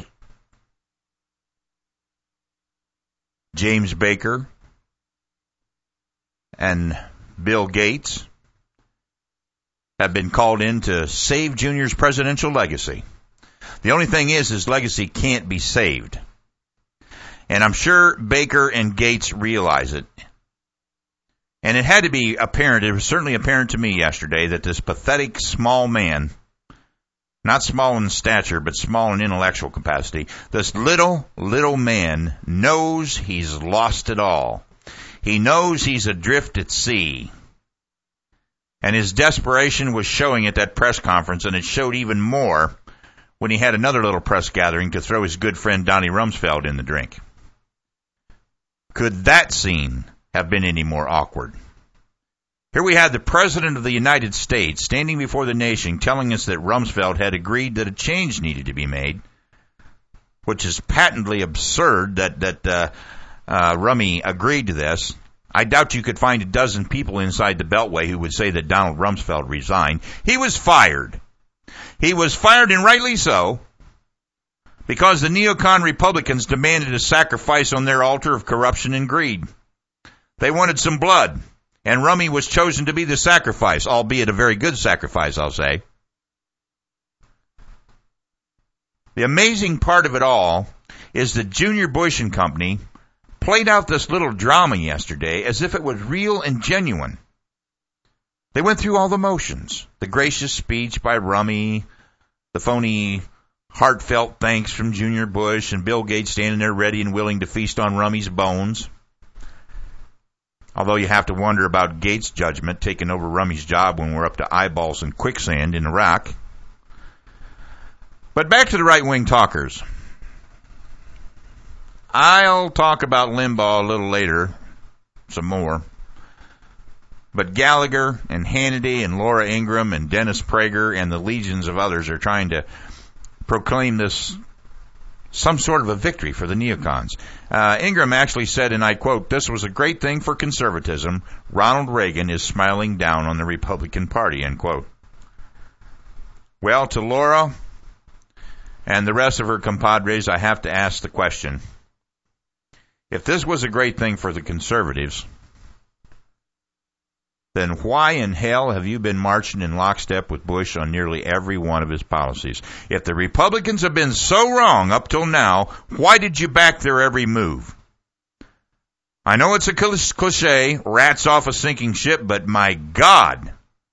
James Baker, and Bill Gates have been called in to save Junior's presidential legacy. The only thing is, his legacy can't be saved. And I'm sure Baker and Gates realize it. And it had to be apparent, it was certainly apparent to me yesterday, that this pathetic small man, not small in stature, but small in intellectual capacity, this little man knows he's lost it all. He knows he's adrift at sea. And his desperation was showing at that press conference, and it showed even more when he had another little press gathering to throw his good friend Donnie Rumsfeld in the drink. Could that scene have been any more awkward? Here we had the President of the United States standing before the nation telling us that Rumsfeld had agreed that a change needed to be made, which is patently absurd that Rummy agreed to this. I doubt you could find a dozen people inside the Beltway who would say that Donald Rumsfeld resigned. He was fired. He was fired, and rightly so, because the neocon Republicans demanded a sacrifice on their altar of corruption and greed. They wanted some blood, and Rummy was chosen to be the sacrifice, albeit a very good sacrifice, I'll say. The amazing part of it all is that Junior Bush and Company played out this little drama yesterday as if it was real and genuine. They went through all the motions. The gracious speech by Rummy, the phony, heartfelt thanks from Junior Bush, and Bill Gates standing there ready and willing to feast on Rummy's bones. Although you have to wonder about Gates' judgment taking over Rummy's job when we're up to eyeballs in quicksand in Iraq. But back to the right-wing talkers. I'll talk about Limbaugh a little later, some more. But Gallagher and Hannity and Laura Ingraham and Dennis Prager and the legions of others are trying to proclaim this some sort of a victory for the neocons. Ingraham actually said, and I quote, "This was a great thing for conservatism. Ronald Reagan is smiling down on the Republican Party," end quote. Well, to Laura and the rest of her compadres, I have to ask the question. If this was a great thing for the conservatives, then why in hell have you been marching in lockstep with Bush on nearly every one of his policies? If the Republicans have been so wrong up till now, why did you back their every move? I know it's a cliche, rats off a sinking ship, but my God,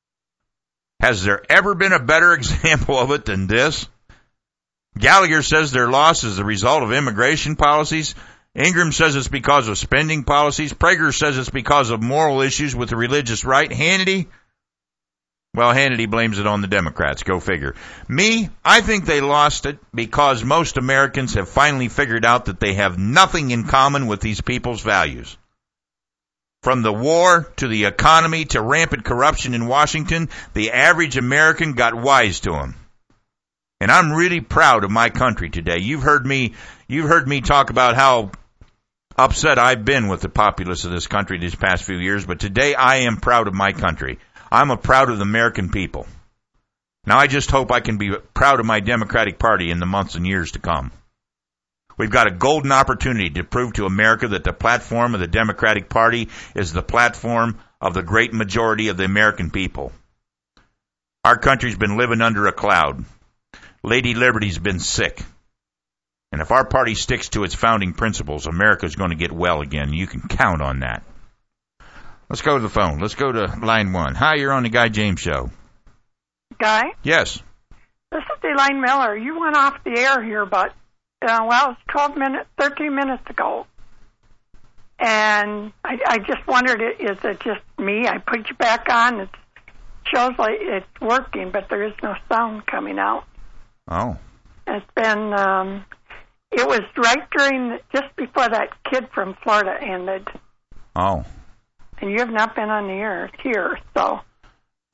has there ever been a better example of it than this? Gallagher says their loss is the result of immigration policies. Ingraham says it's because of spending policies. Prager says it's because of moral issues with the religious right. Hannity? Well, Hannity blames it on the Democrats. Go figure. Me, I think they lost it because most Americans have finally figured out that they have nothing in common with these people's values. From the war to the economy to rampant corruption in Washington, the average American got wise to them. And I'm really proud of my country today. You've heard me talk about how upset I've been with the populace of this country these past few years, but today I am proud of my country. I'm proud of the American people. Now I just hope I can be proud of my Democratic Party in the months and years to come. We've got a golden opportunity to prove to America that the platform of the Democratic Party is the platform of the great majority of the American people. Our country's been living under a cloud. Lady Liberty's been sick. And if our party sticks to its founding principles, America's going to get well again. You can count on that. Let's go to the phone. Let's go to line 1. Hi, you're on the Guy James Show. Guy? Yes. This is Elaine Miller. You went off the air here, but, it's 13 minutes ago. And I just wondered, is it just me? I put you back on. It shows like it's working, but there is no sound coming out. Oh. It's been... It was right just before that kid from Florida ended. Oh. And you have not been on the air here, so.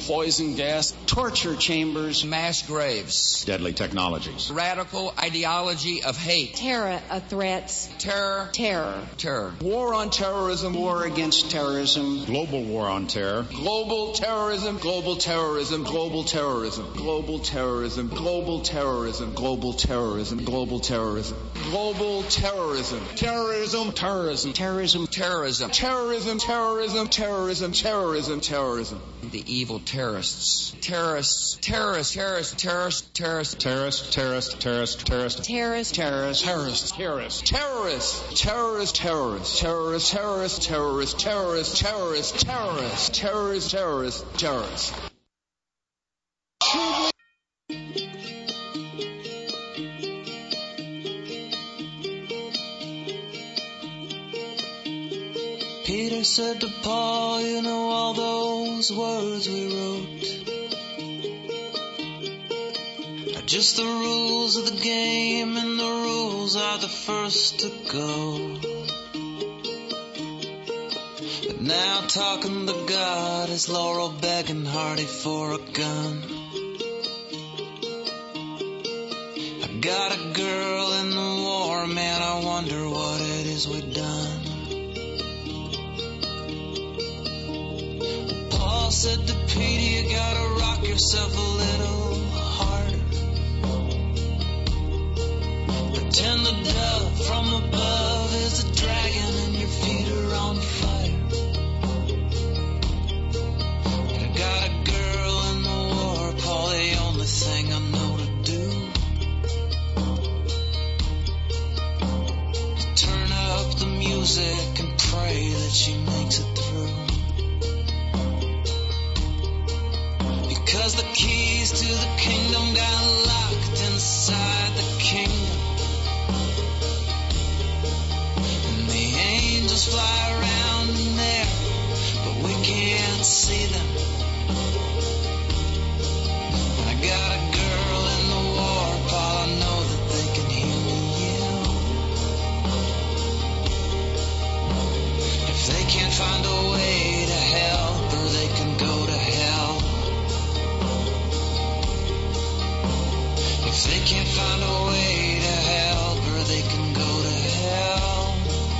poison gas, torture chambers, mass graves, deadly technologies, radical ideology of hate, terror of threats, terror, war on terrorism, war against terrorism, global war on terror, global terrorism, global terrorism, global terrorism, global terrorism, global terrorism, global terrorism, global terrorism, global terrorism, terrorism, terrorism, terrorism, terrorism. The evil terrorists, terrorists, Peter said to Paul, you know all those words we wrote are just the rules of the game, and the rules are the first to go. But now talking to God is Laurel begging Hardy for a gun. I got a girl in the war, man, I wonder what it is we've done. Paul said to Peter, you gotta rock yourself a little harder. Pretend the dove from above is a dragon and your feet are on fire. I got a girl in the war, Paul, the only thing I know to do is turn up the music and pray that she makes it through. Because the keys to the kingdom got locked inside the kingdom, and the angels fly around in there, but we can't see them. And I got a girl in the war, Paul, I know that they can hear me yell. If they can't find a way to help her, they can go to hell. If they can't find a way to help her, they can go to hell.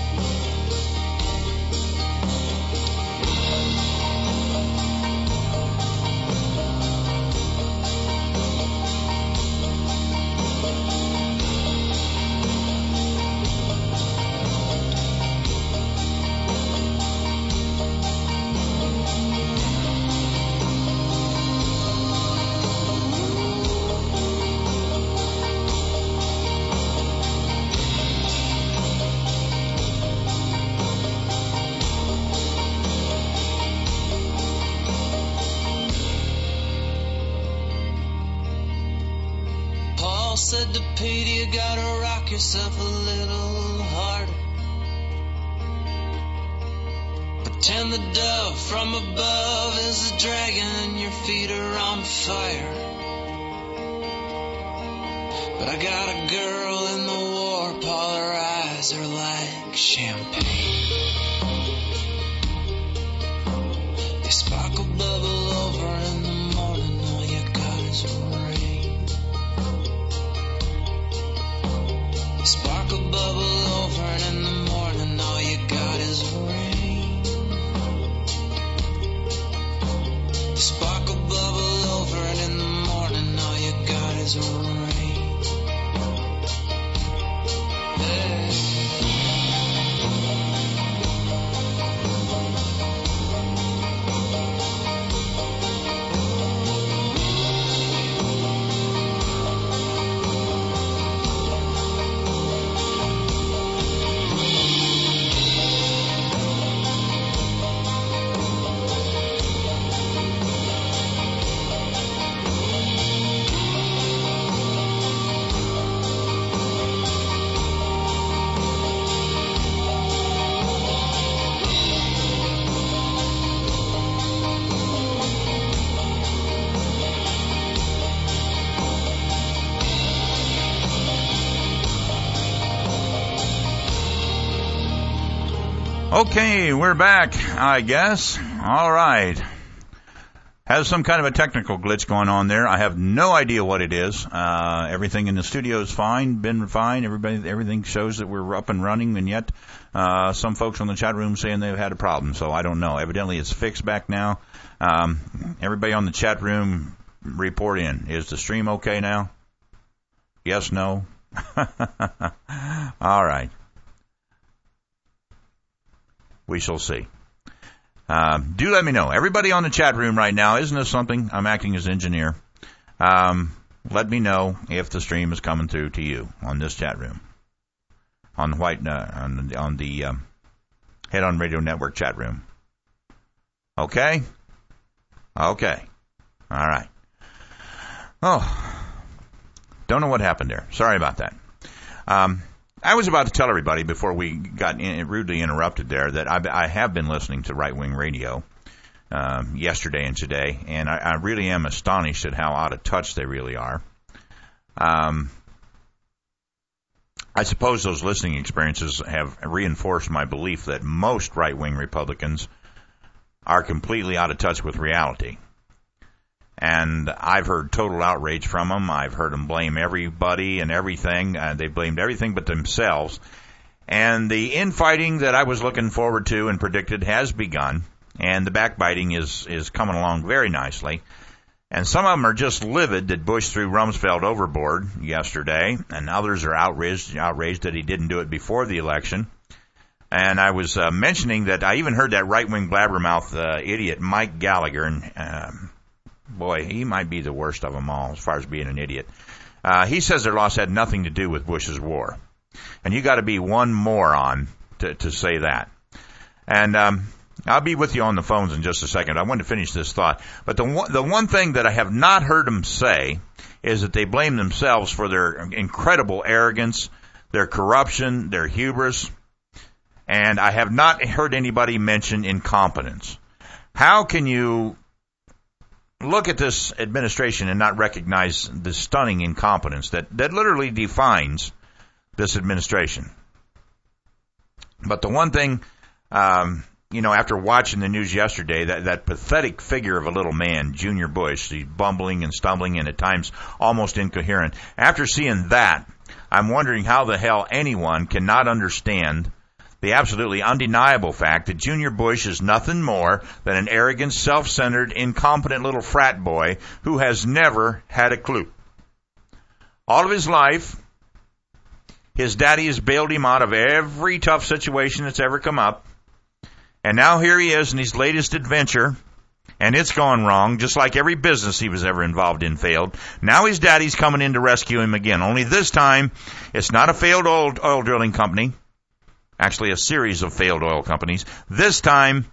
Said to Peter, you gotta rock yourself a little harder. Pretend the dove from above is a dragon and your feet are on fire. But I got a girl in the war, Paul, her eyes are like champagne. They sparkle, bubble over in the morning, all you got is rain. Sparkle, bubble over, and in the morning all you got is rain. Sparkle, bubble over, and in the morning all you got is rain. Hey. Okay, we're back, I guess. All right. has some kind of a technical glitch going on there. I have no idea what it is. Everything in the studio is fine, been fine. Everything shows that we're up and running, and yet some folks on the chat room saying they've had a problem. So I don't know. Evidently, it's fixed back now. Everybody on the chat room, report in. Is the stream okay now? Yes, no? All right. We shall see. Do let me know. Everybody on the chat room right now, isn't this something? I'm acting as engineer. Let me know if the stream is coming through to you on this chat room, on the Head On Radio Network chat room. Okay. Okay. All right. Oh, don't know what happened there. Sorry about that. I was about to tell everybody before we got rudely interrupted there that I have been listening to right-wing radio yesterday and today, and I really am astonished at how out of touch they really are. I suppose those listening experiences have reinforced my belief that most right-wing Republicans are completely out of touch with reality. And I've heard total outrage from them. I've heard them blame everybody and everything. They blamed everything but themselves. And the infighting that I was looking forward to and predicted has begun. And the backbiting is coming along very nicely. And some of them are just livid that Bush threw Rumsfeld overboard yesterday. And others are outraged that he didn't do it before the election. And I was mentioning that I even heard that right-wing blabbermouth idiot Mike Gallagher, and boy, he might be the worst of them all as far as being an idiot. He says their loss had nothing to do with Bush's war. And you got to be one moron to say that. And I'll be with you on the phones in just a second. I wanted to finish this thought. But the one thing that I have not heard them say is that they blame themselves for their incredible arrogance, their corruption, their hubris. And I have not heard anybody mention incompetence. How can you look at this administration and not recognize the stunning incompetence that literally defines this administration? But the one thing, after watching the news yesterday, that pathetic figure of a little man, Junior Bush, he's bumbling and stumbling and at times almost incoherent. After seeing that, I'm wondering how the hell anyone cannot understand the absolutely undeniable fact that Junior Bush is nothing more than an arrogant, self-centered, incompetent little frat boy who has never had a clue. All of his life, his daddy has bailed him out of every tough situation that's ever come up. And now here he is in his latest adventure, and it's gone wrong, just like every business he was ever involved in failed. Now his daddy's coming in to rescue him again, only this time it's not a failed oil drilling company. Actually, a series of failed oil companies. This time,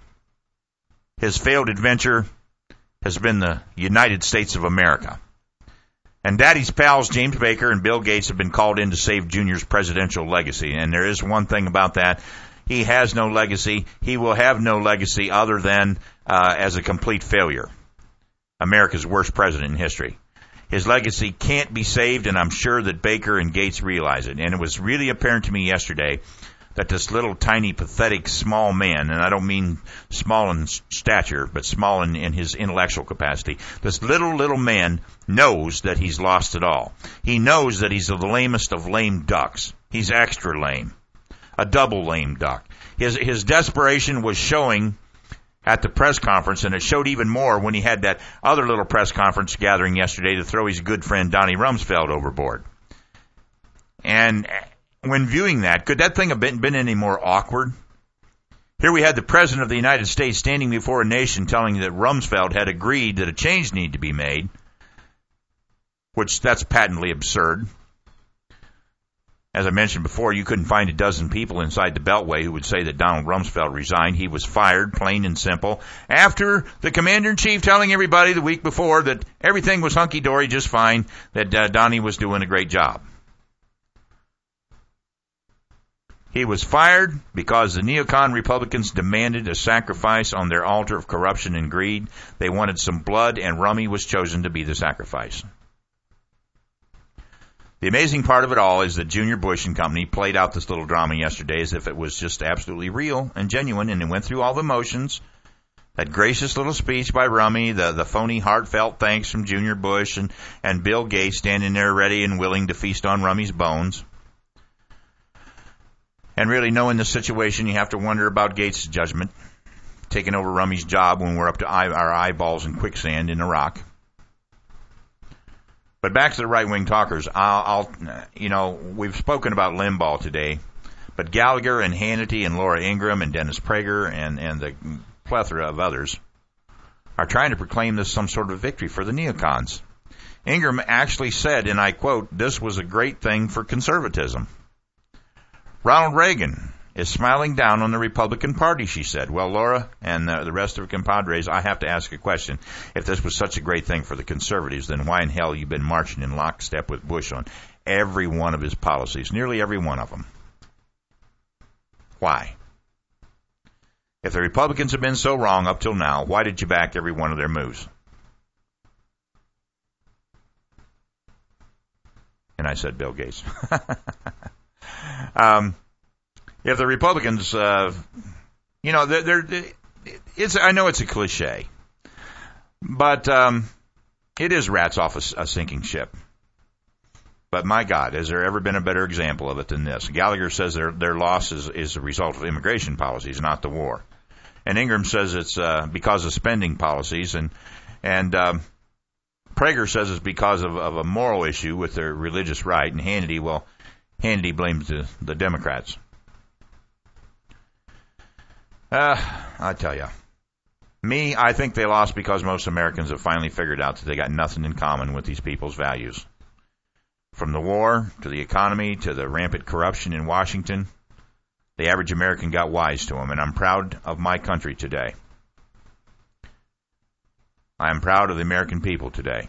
his failed adventure has been the United States of America. And Daddy's pals, James Baker and Bill Gates, have been called in to save Junior's presidential legacy. And there is one thing about that. He has no legacy. He will have no legacy other than as a complete failure. America's worst president in history. His legacy can't be saved, and I'm sure that Baker and Gates realize it. And it was really apparent to me yesterday that this little tiny pathetic small man, and I don't mean small in stature, but small in his intellectual capacity, this little man knows that he's lost it all. He knows that he's the lamest of lame ducks. He's extra lame. A double lame duck. His desperation was showing at the press conference, and it showed even more when he had that other little press conference gathering yesterday to throw his good friend Donnie Rumsfeld overboard. And when viewing that, could that thing have been any more awkward? Here we had the President of the United States standing before a nation telling that Rumsfeld had agreed that a change needed to be made, which that's patently absurd. As I mentioned before, you couldn't find a dozen people inside the Beltway who would say that Donald Rumsfeld resigned. He was fired, plain and simple, after the Commander-in-Chief telling everybody the week before that everything was hunky-dory just fine, that Donnie was doing a great job. He was fired because the neocon Republicans demanded a sacrifice on their altar of corruption and greed. They wanted some blood, and Rummy was chosen to be the sacrifice. The amazing part of it all is that Junior Bush and company played out this little drama yesterday as if it was just absolutely real and genuine, and it went through all the motions. That gracious little speech by Rummy, the phony heartfelt thanks from Junior Bush and Bill Gates standing there ready and willing to feast on Rummy's bones. And really knowing the situation, you have to wonder about Gates' judgment, taking over Rummy's job when we're up to our eyeballs in quicksand in Iraq. But back to the right-wing talkers. We've spoken about Limbaugh today, but Gallagher and Hannity and Laura Ingraham and Dennis Prager and the plethora of others are trying to proclaim this some sort of victory for the neocons. Ingraham actually said, and I quote, "This was a great thing for conservatism." Ronald Reagan is smiling down on the Republican Party, she said. Well, Laura and the rest of the compadres, I have to ask a question. If this was such a great thing for the conservatives, then why in hell have you been marching in lockstep with Bush on every one of his policies, nearly every one of them? Why? If the Republicans have been so wrong up till now, why did you back every one of their moves? And I said Bill Gates. If the Republicans, I know it's a cliche, but it is rats off a sinking ship. But my God, has there ever been a better example of it than this? Gallagher says their loss is a result of immigration policies, not the war. And Ingraham says it's because of spending policies, and Prager says it's because of a moral issue with their religious right, and Hannity blames the Democrats. I tell you, I think they lost because most Americans have finally figured out that they got nothing in common with these people's values. From the war, to the economy, to the rampant corruption in Washington, the average American got wise to them, and I'm proud of my country today. I am proud of the American people today.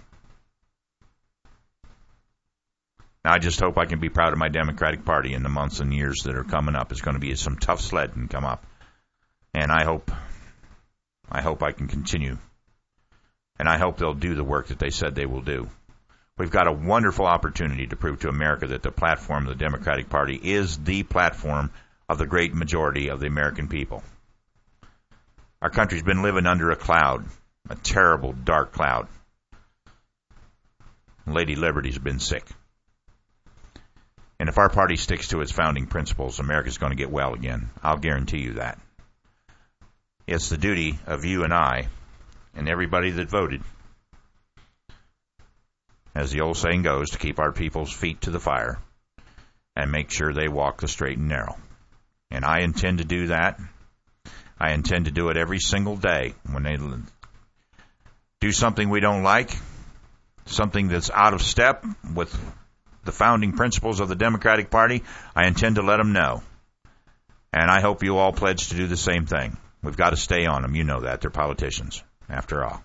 Now, I just hope I can be proud of my Democratic Party in the months and years that are coming up. It's going to be some tough sledding come up. And I hope I can continue. And I hope they'll do the work that they said they will do. We've got a wonderful opportunity to prove to America that the platform of the Democratic Party is the platform of the great majority of the American people. Our country's been living under a cloud, a terrible, dark cloud. Lady Liberty's been sick. And if our party sticks to its founding principles, America's going to get well again. I'll guarantee you that. It's the duty of you and I and everybody that voted, as the old saying goes, to keep our people's feet to the fire and make sure they walk the straight and narrow. And I intend to do that. I intend to do it every single day. When they do something we don't like, something that's out of step with the founding principles of the Democratic Party, I intend to let them know. And I hope you all pledge to do the same thing. We've got to stay on them. You know that. They're politicians, after all.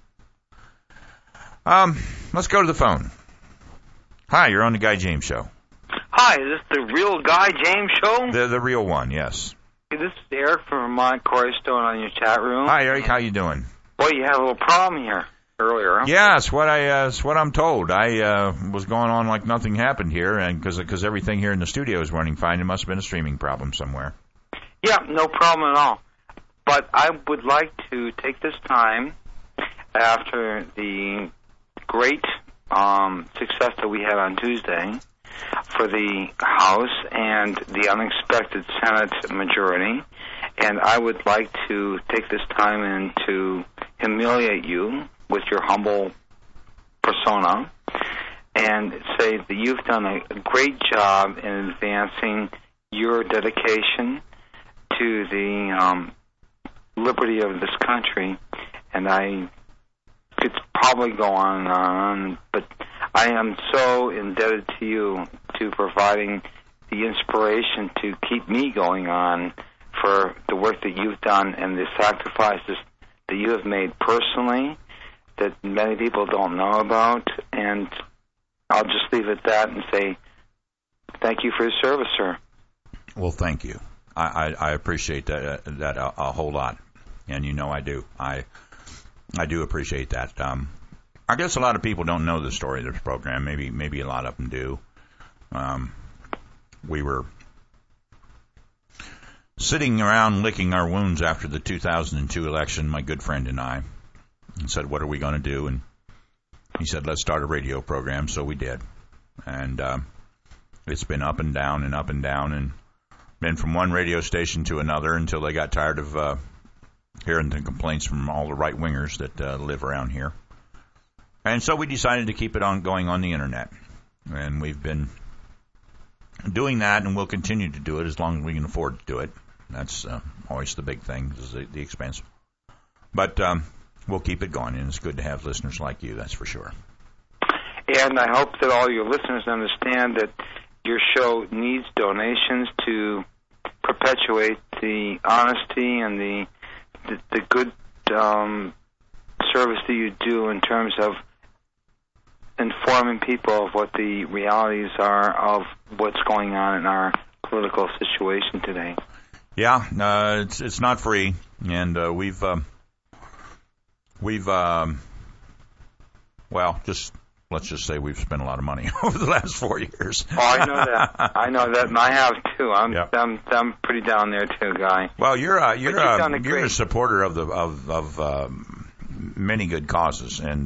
Let's go to the phone. Hi, you're on the Guy James Show. Hi, is this the real Guy James Show? The real one, yes. Hey, this is Eric from Vermont, Corey Stone on your chat room. Hi, Eric. How you doing? Boy, you had a little problem here earlier. Huh? Yeah, it's what I'm told. I was going on like nothing happened here, and because everything here in the studio is running fine, it must have been a streaming problem somewhere. Yeah, no problem at all. But I would like to take this time after the great success that we had on Tuesday for the House and the unexpected Senate majority, and I would like to take this time and to humiliate you with your humble persona and say that you've done a great job in advancing your dedication to the liberty of this country, and I could probably go on and on, but I am so indebted to you to providing the inspiration to keep me going on for the work that you've done and the sacrifices that you have made personally that many people don't know about, and I'll just leave it at that and say thank you for your service, sir. Well, thank you. I appreciate that a whole lot, and you know I do. I do appreciate that. I guess a lot of people don't know the story of this program. Maybe a lot of them do. We were sitting around licking our wounds after the 2002 election, my good friend and I, and said, what are we going to do? And he said, let's start a radio program. So we did. And it's been up and down and up and down, and been from one radio station to another until they got tired of hearing the complaints from all the right-wingers that live around here. And so we decided to keep it on going on the Internet. And we've been doing that, and we'll continue to do it as long as we can afford to do it. That's always the big thing, is the expense. But we'll keep it going, and it's good to have listeners like you, that's for sure. And I hope that all your listeners understand that your show needs donations to perpetuate the honesty and the good service that you do in terms of informing people of what the realities are of what's going on in our political situation today. Yeah, it's not free, and let's just say we've spent a lot of money over the last 4 years. Oh, I know that, and I have too. I'm pretty down there too, Guy. Well, you're a supporter of many good causes, and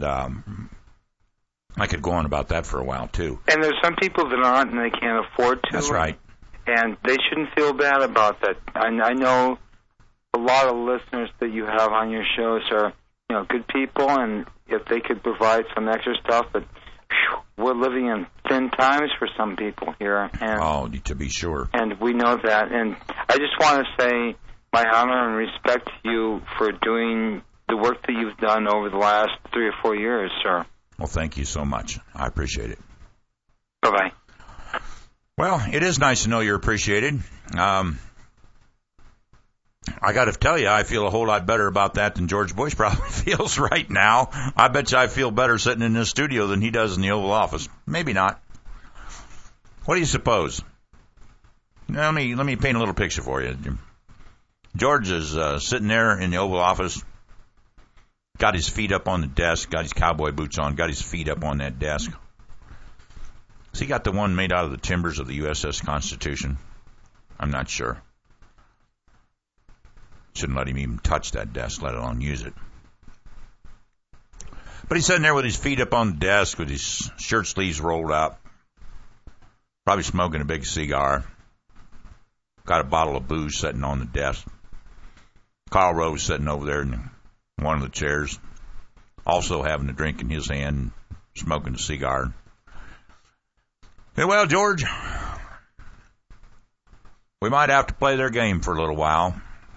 I could go on about that for a while too. And there's some people that aren't, and they can't afford to. That's right. And they shouldn't feel bad about that. I know a lot of listeners that you have on your shows are, good people, and if they could provide some extra stuff, but we're living in thin times for some people here. And, to be sure. And we know that. And I just want to say my honor and respect to you for doing the work that you've done over the last 3 or 4 years, sir. Well, thank you so much. I appreciate it. Bye-bye. Well, it is nice to know you're appreciated. I got to tell you, I feel a whole lot better about that than George Bush probably feels right now. I bet you I feel better sitting in this studio than he does in the Oval Office. Maybe not. What do you suppose? Let me paint a little picture for you. George is sitting there in the Oval Office, got his feet up on the desk, got his cowboy boots on, got his feet up on that desk. Has he got the one made out of the timbers of the USS Constitution? I'm not sure. Shouldn't let him even touch that desk, let alone use it. But he's sitting there with his feet up on the desk, with his shirt sleeves rolled up, probably smoking a big cigar. Got a bottle of booze sitting on the desk. Karl Rove sitting over there in one of the chairs, also having a drink in his hand, smoking a cigar. Hey, well, George, we might have to play their game for a little while.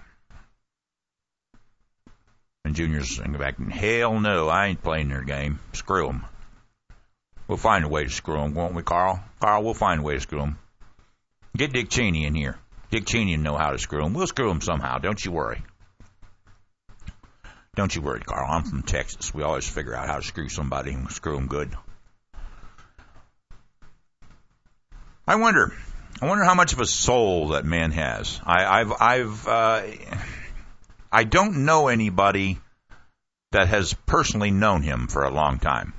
And Junior's thinking back, hell no, I ain't playing their game. Screw them. We'll find a way to screw them, won't we, Carl? Carl, we'll find a way to screw them. Get Dick Cheney in here. Dick Cheney will know how to screw them. We'll screw them somehow, don't you worry. Don't you worry, Carl. I'm from Texas. We always figure out how to screw somebody and screw them good. I wonder how much of a soul that man has. I don't know anybody that has personally known him for a long time.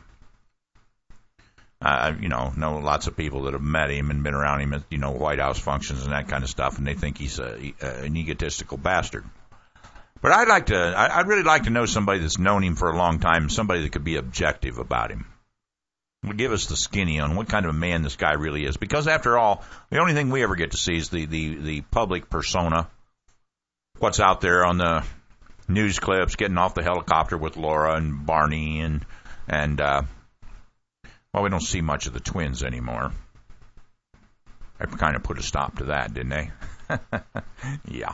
Know lots of people that have met him and been around him at, White House functions and that kind of stuff, and they think he's an egotistical bastard. But I'd really like to know somebody that's known him for a long time, somebody that could be objective about him. Would give us the skinny on what kind of a man this guy really is. Because after all, the only thing we ever get to see is the public persona. What's out there on the news clips, getting off the helicopter with Laura and Barney and we don't see much of the twins anymore. They kind of put a stop to that, didn't they? Yeah.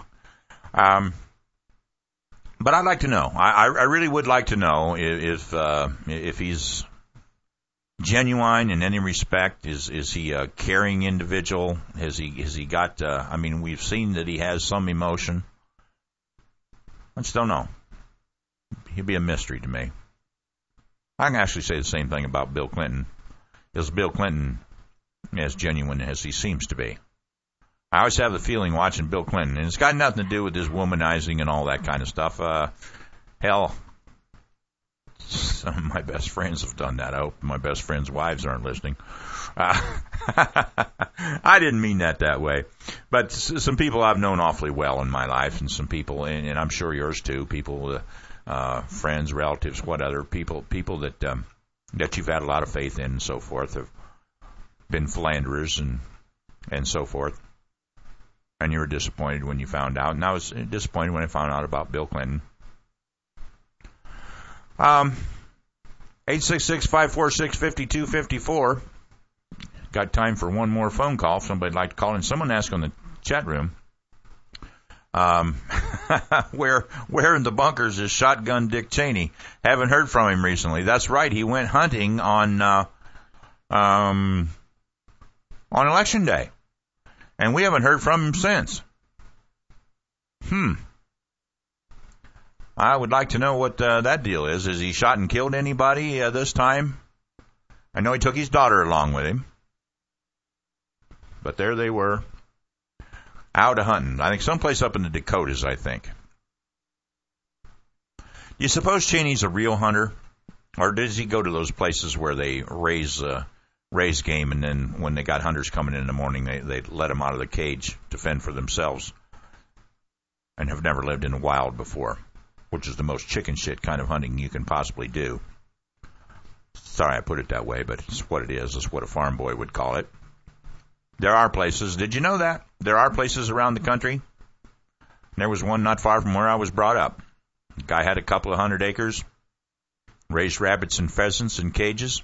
But I'd like to know. I really would like to know if he's genuine in any respect. Is he a caring individual? Has he got? We've seen that he has some emotion. I just don't know. He'd be a mystery to me. I can actually say the same thing about Bill Clinton. Is Bill Clinton as genuine as he seems to be? I always have the feeling watching Bill Clinton, and it's got nothing to do with his womanizing and all that kind of stuff. Hell, some of my best friends have done that. I hope my best friends' wives aren't listening. I didn't mean that way. But some people I've known awfully well in my life, and some people, and I'm sure yours too, people, friends, relatives, what other people that you've had a lot of faith in and so forth, have been philanderers and so forth. And you were disappointed when you found out. And I was disappointed when I found out about Bill Clinton. 866-546-5254. Got time for one more phone call. If somebody'd like to call in. Someone asked on the chat room, where in the bunkers is Shotgun Dick Cheney? Haven't heard from him recently. That's right. He went hunting on Election Day. And we haven't heard from him since. I would like to know what that deal is. Has he shot and killed anybody this time? I know he took his daughter along with him. But there they were, out hunting. I think someplace up in the Dakotas, I think. You suppose Cheney's a real hunter? Or does he go to those places where they raise game, and then when they got hunters coming in the morning, they let them out of the cage to fend for themselves and have never lived in the wild before, which is the most chicken shit kind of hunting you can possibly do. Sorry I put it that way, but it's what it is. It's what a farm boy would call it. There are places. Did you know that? There are places around the country. There was one not far from where I was brought up. The guy had a couple of 100 acres, raised rabbits and pheasants in cages.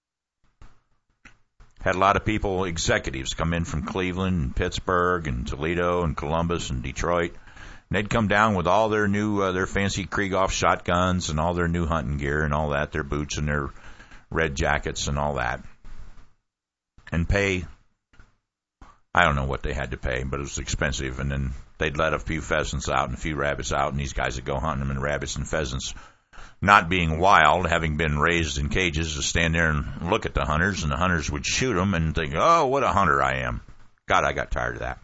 Had a lot of people, executives, come in from Cleveland and Pittsburgh and Toledo and Columbus and Detroit. And they'd come down with all their new, their fancy Krieghoff shotguns and all their new hunting gear and all that, their boots and their red jackets and all that. And pay, I don't know what they had to pay, but it was expensive. And then they'd let a few pheasants out and a few rabbits out, and these guys would go hunting them, and rabbits and pheasants, not being wild, having been raised in cages, to stand there and look at the hunters, and the hunters would shoot them and think, oh, what a hunter I am. God, I got tired of that.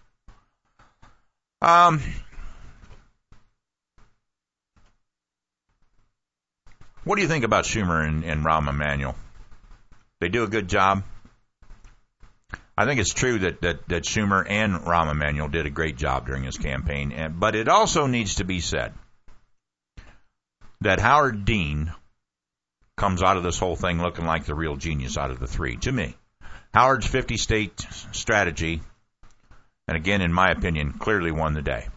What do you think about Schumer and Rahm Emanuel? They do a good job. I think it's true that Schumer and Rahm Emanuel did a great job during his campaign, but it also needs to be said that Howard Dean comes out of this whole thing looking like the real genius out of the three, to me. Howard's 50-state strategy, and again, in my opinion, clearly won the day.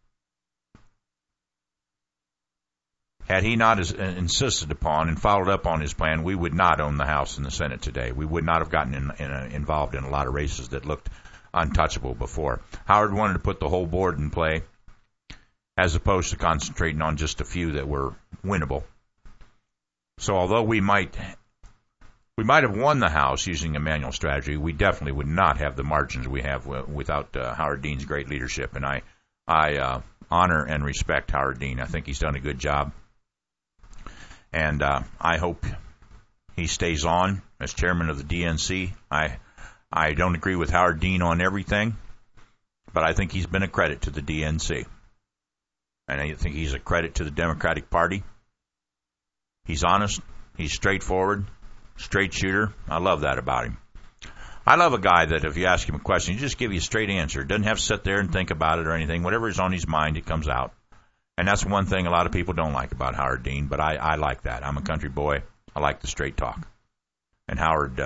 Had he not insisted upon and followed up on his plan, we would not own the House and the Senate today. We would not have gotten involved in a lot of races that looked untouchable before. Howard wanted to put the whole board in play, as opposed to concentrating on just a few that were winnable. So although we might have won the House using Emanuel's strategy, we definitely would not have the margins we have without Howard Dean's great leadership. And I honor and respect Howard Dean. I think he's done a good job. And I hope he stays on as chairman of the DNC. I don't agree with Howard Dean on everything, but I think he's been a credit to the DNC. And I think he's a credit to the Democratic Party. He's honest. He's straightforward. Straight shooter. I love that about him. I love a guy that if you ask him a question, he just give you a straight answer. Doesn't have to sit there and think about it or anything. Whatever is on his mind, it comes out. And that's one thing a lot of people don't like about Howard Dean, but I like that. I'm a country boy. I like the straight talk. And Howard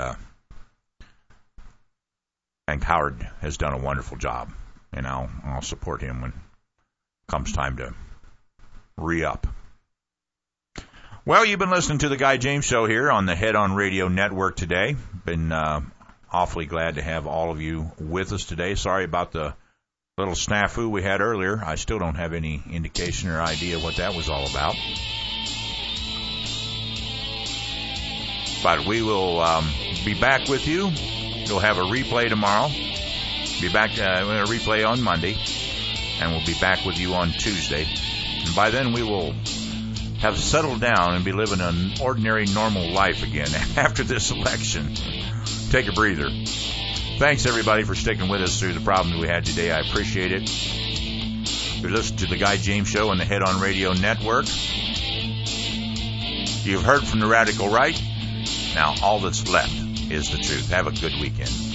has done a wonderful job. And I'll support him when it comes time to re-up. Well, you've been listening to the Guy James Show here on the Head On Radio Network today. Been awfully glad to have all of you with us today. Sorry about the little snafu we had earlier. I still don't have any indication or idea what that was all about. But we will be back with you. We'll have a replay tomorrow. Be back a replay on Monday. And we'll be back with you on Tuesday. And by then we will have settled down and be living an ordinary, normal life again after this election. Take a breather. Thanks, everybody, for sticking with us through the problems we had today. I appreciate it. You're listening to the Guy James Show on the Head On Radio Network. You've heard from the radical right. Now all that's left is the truth. Have a good weekend.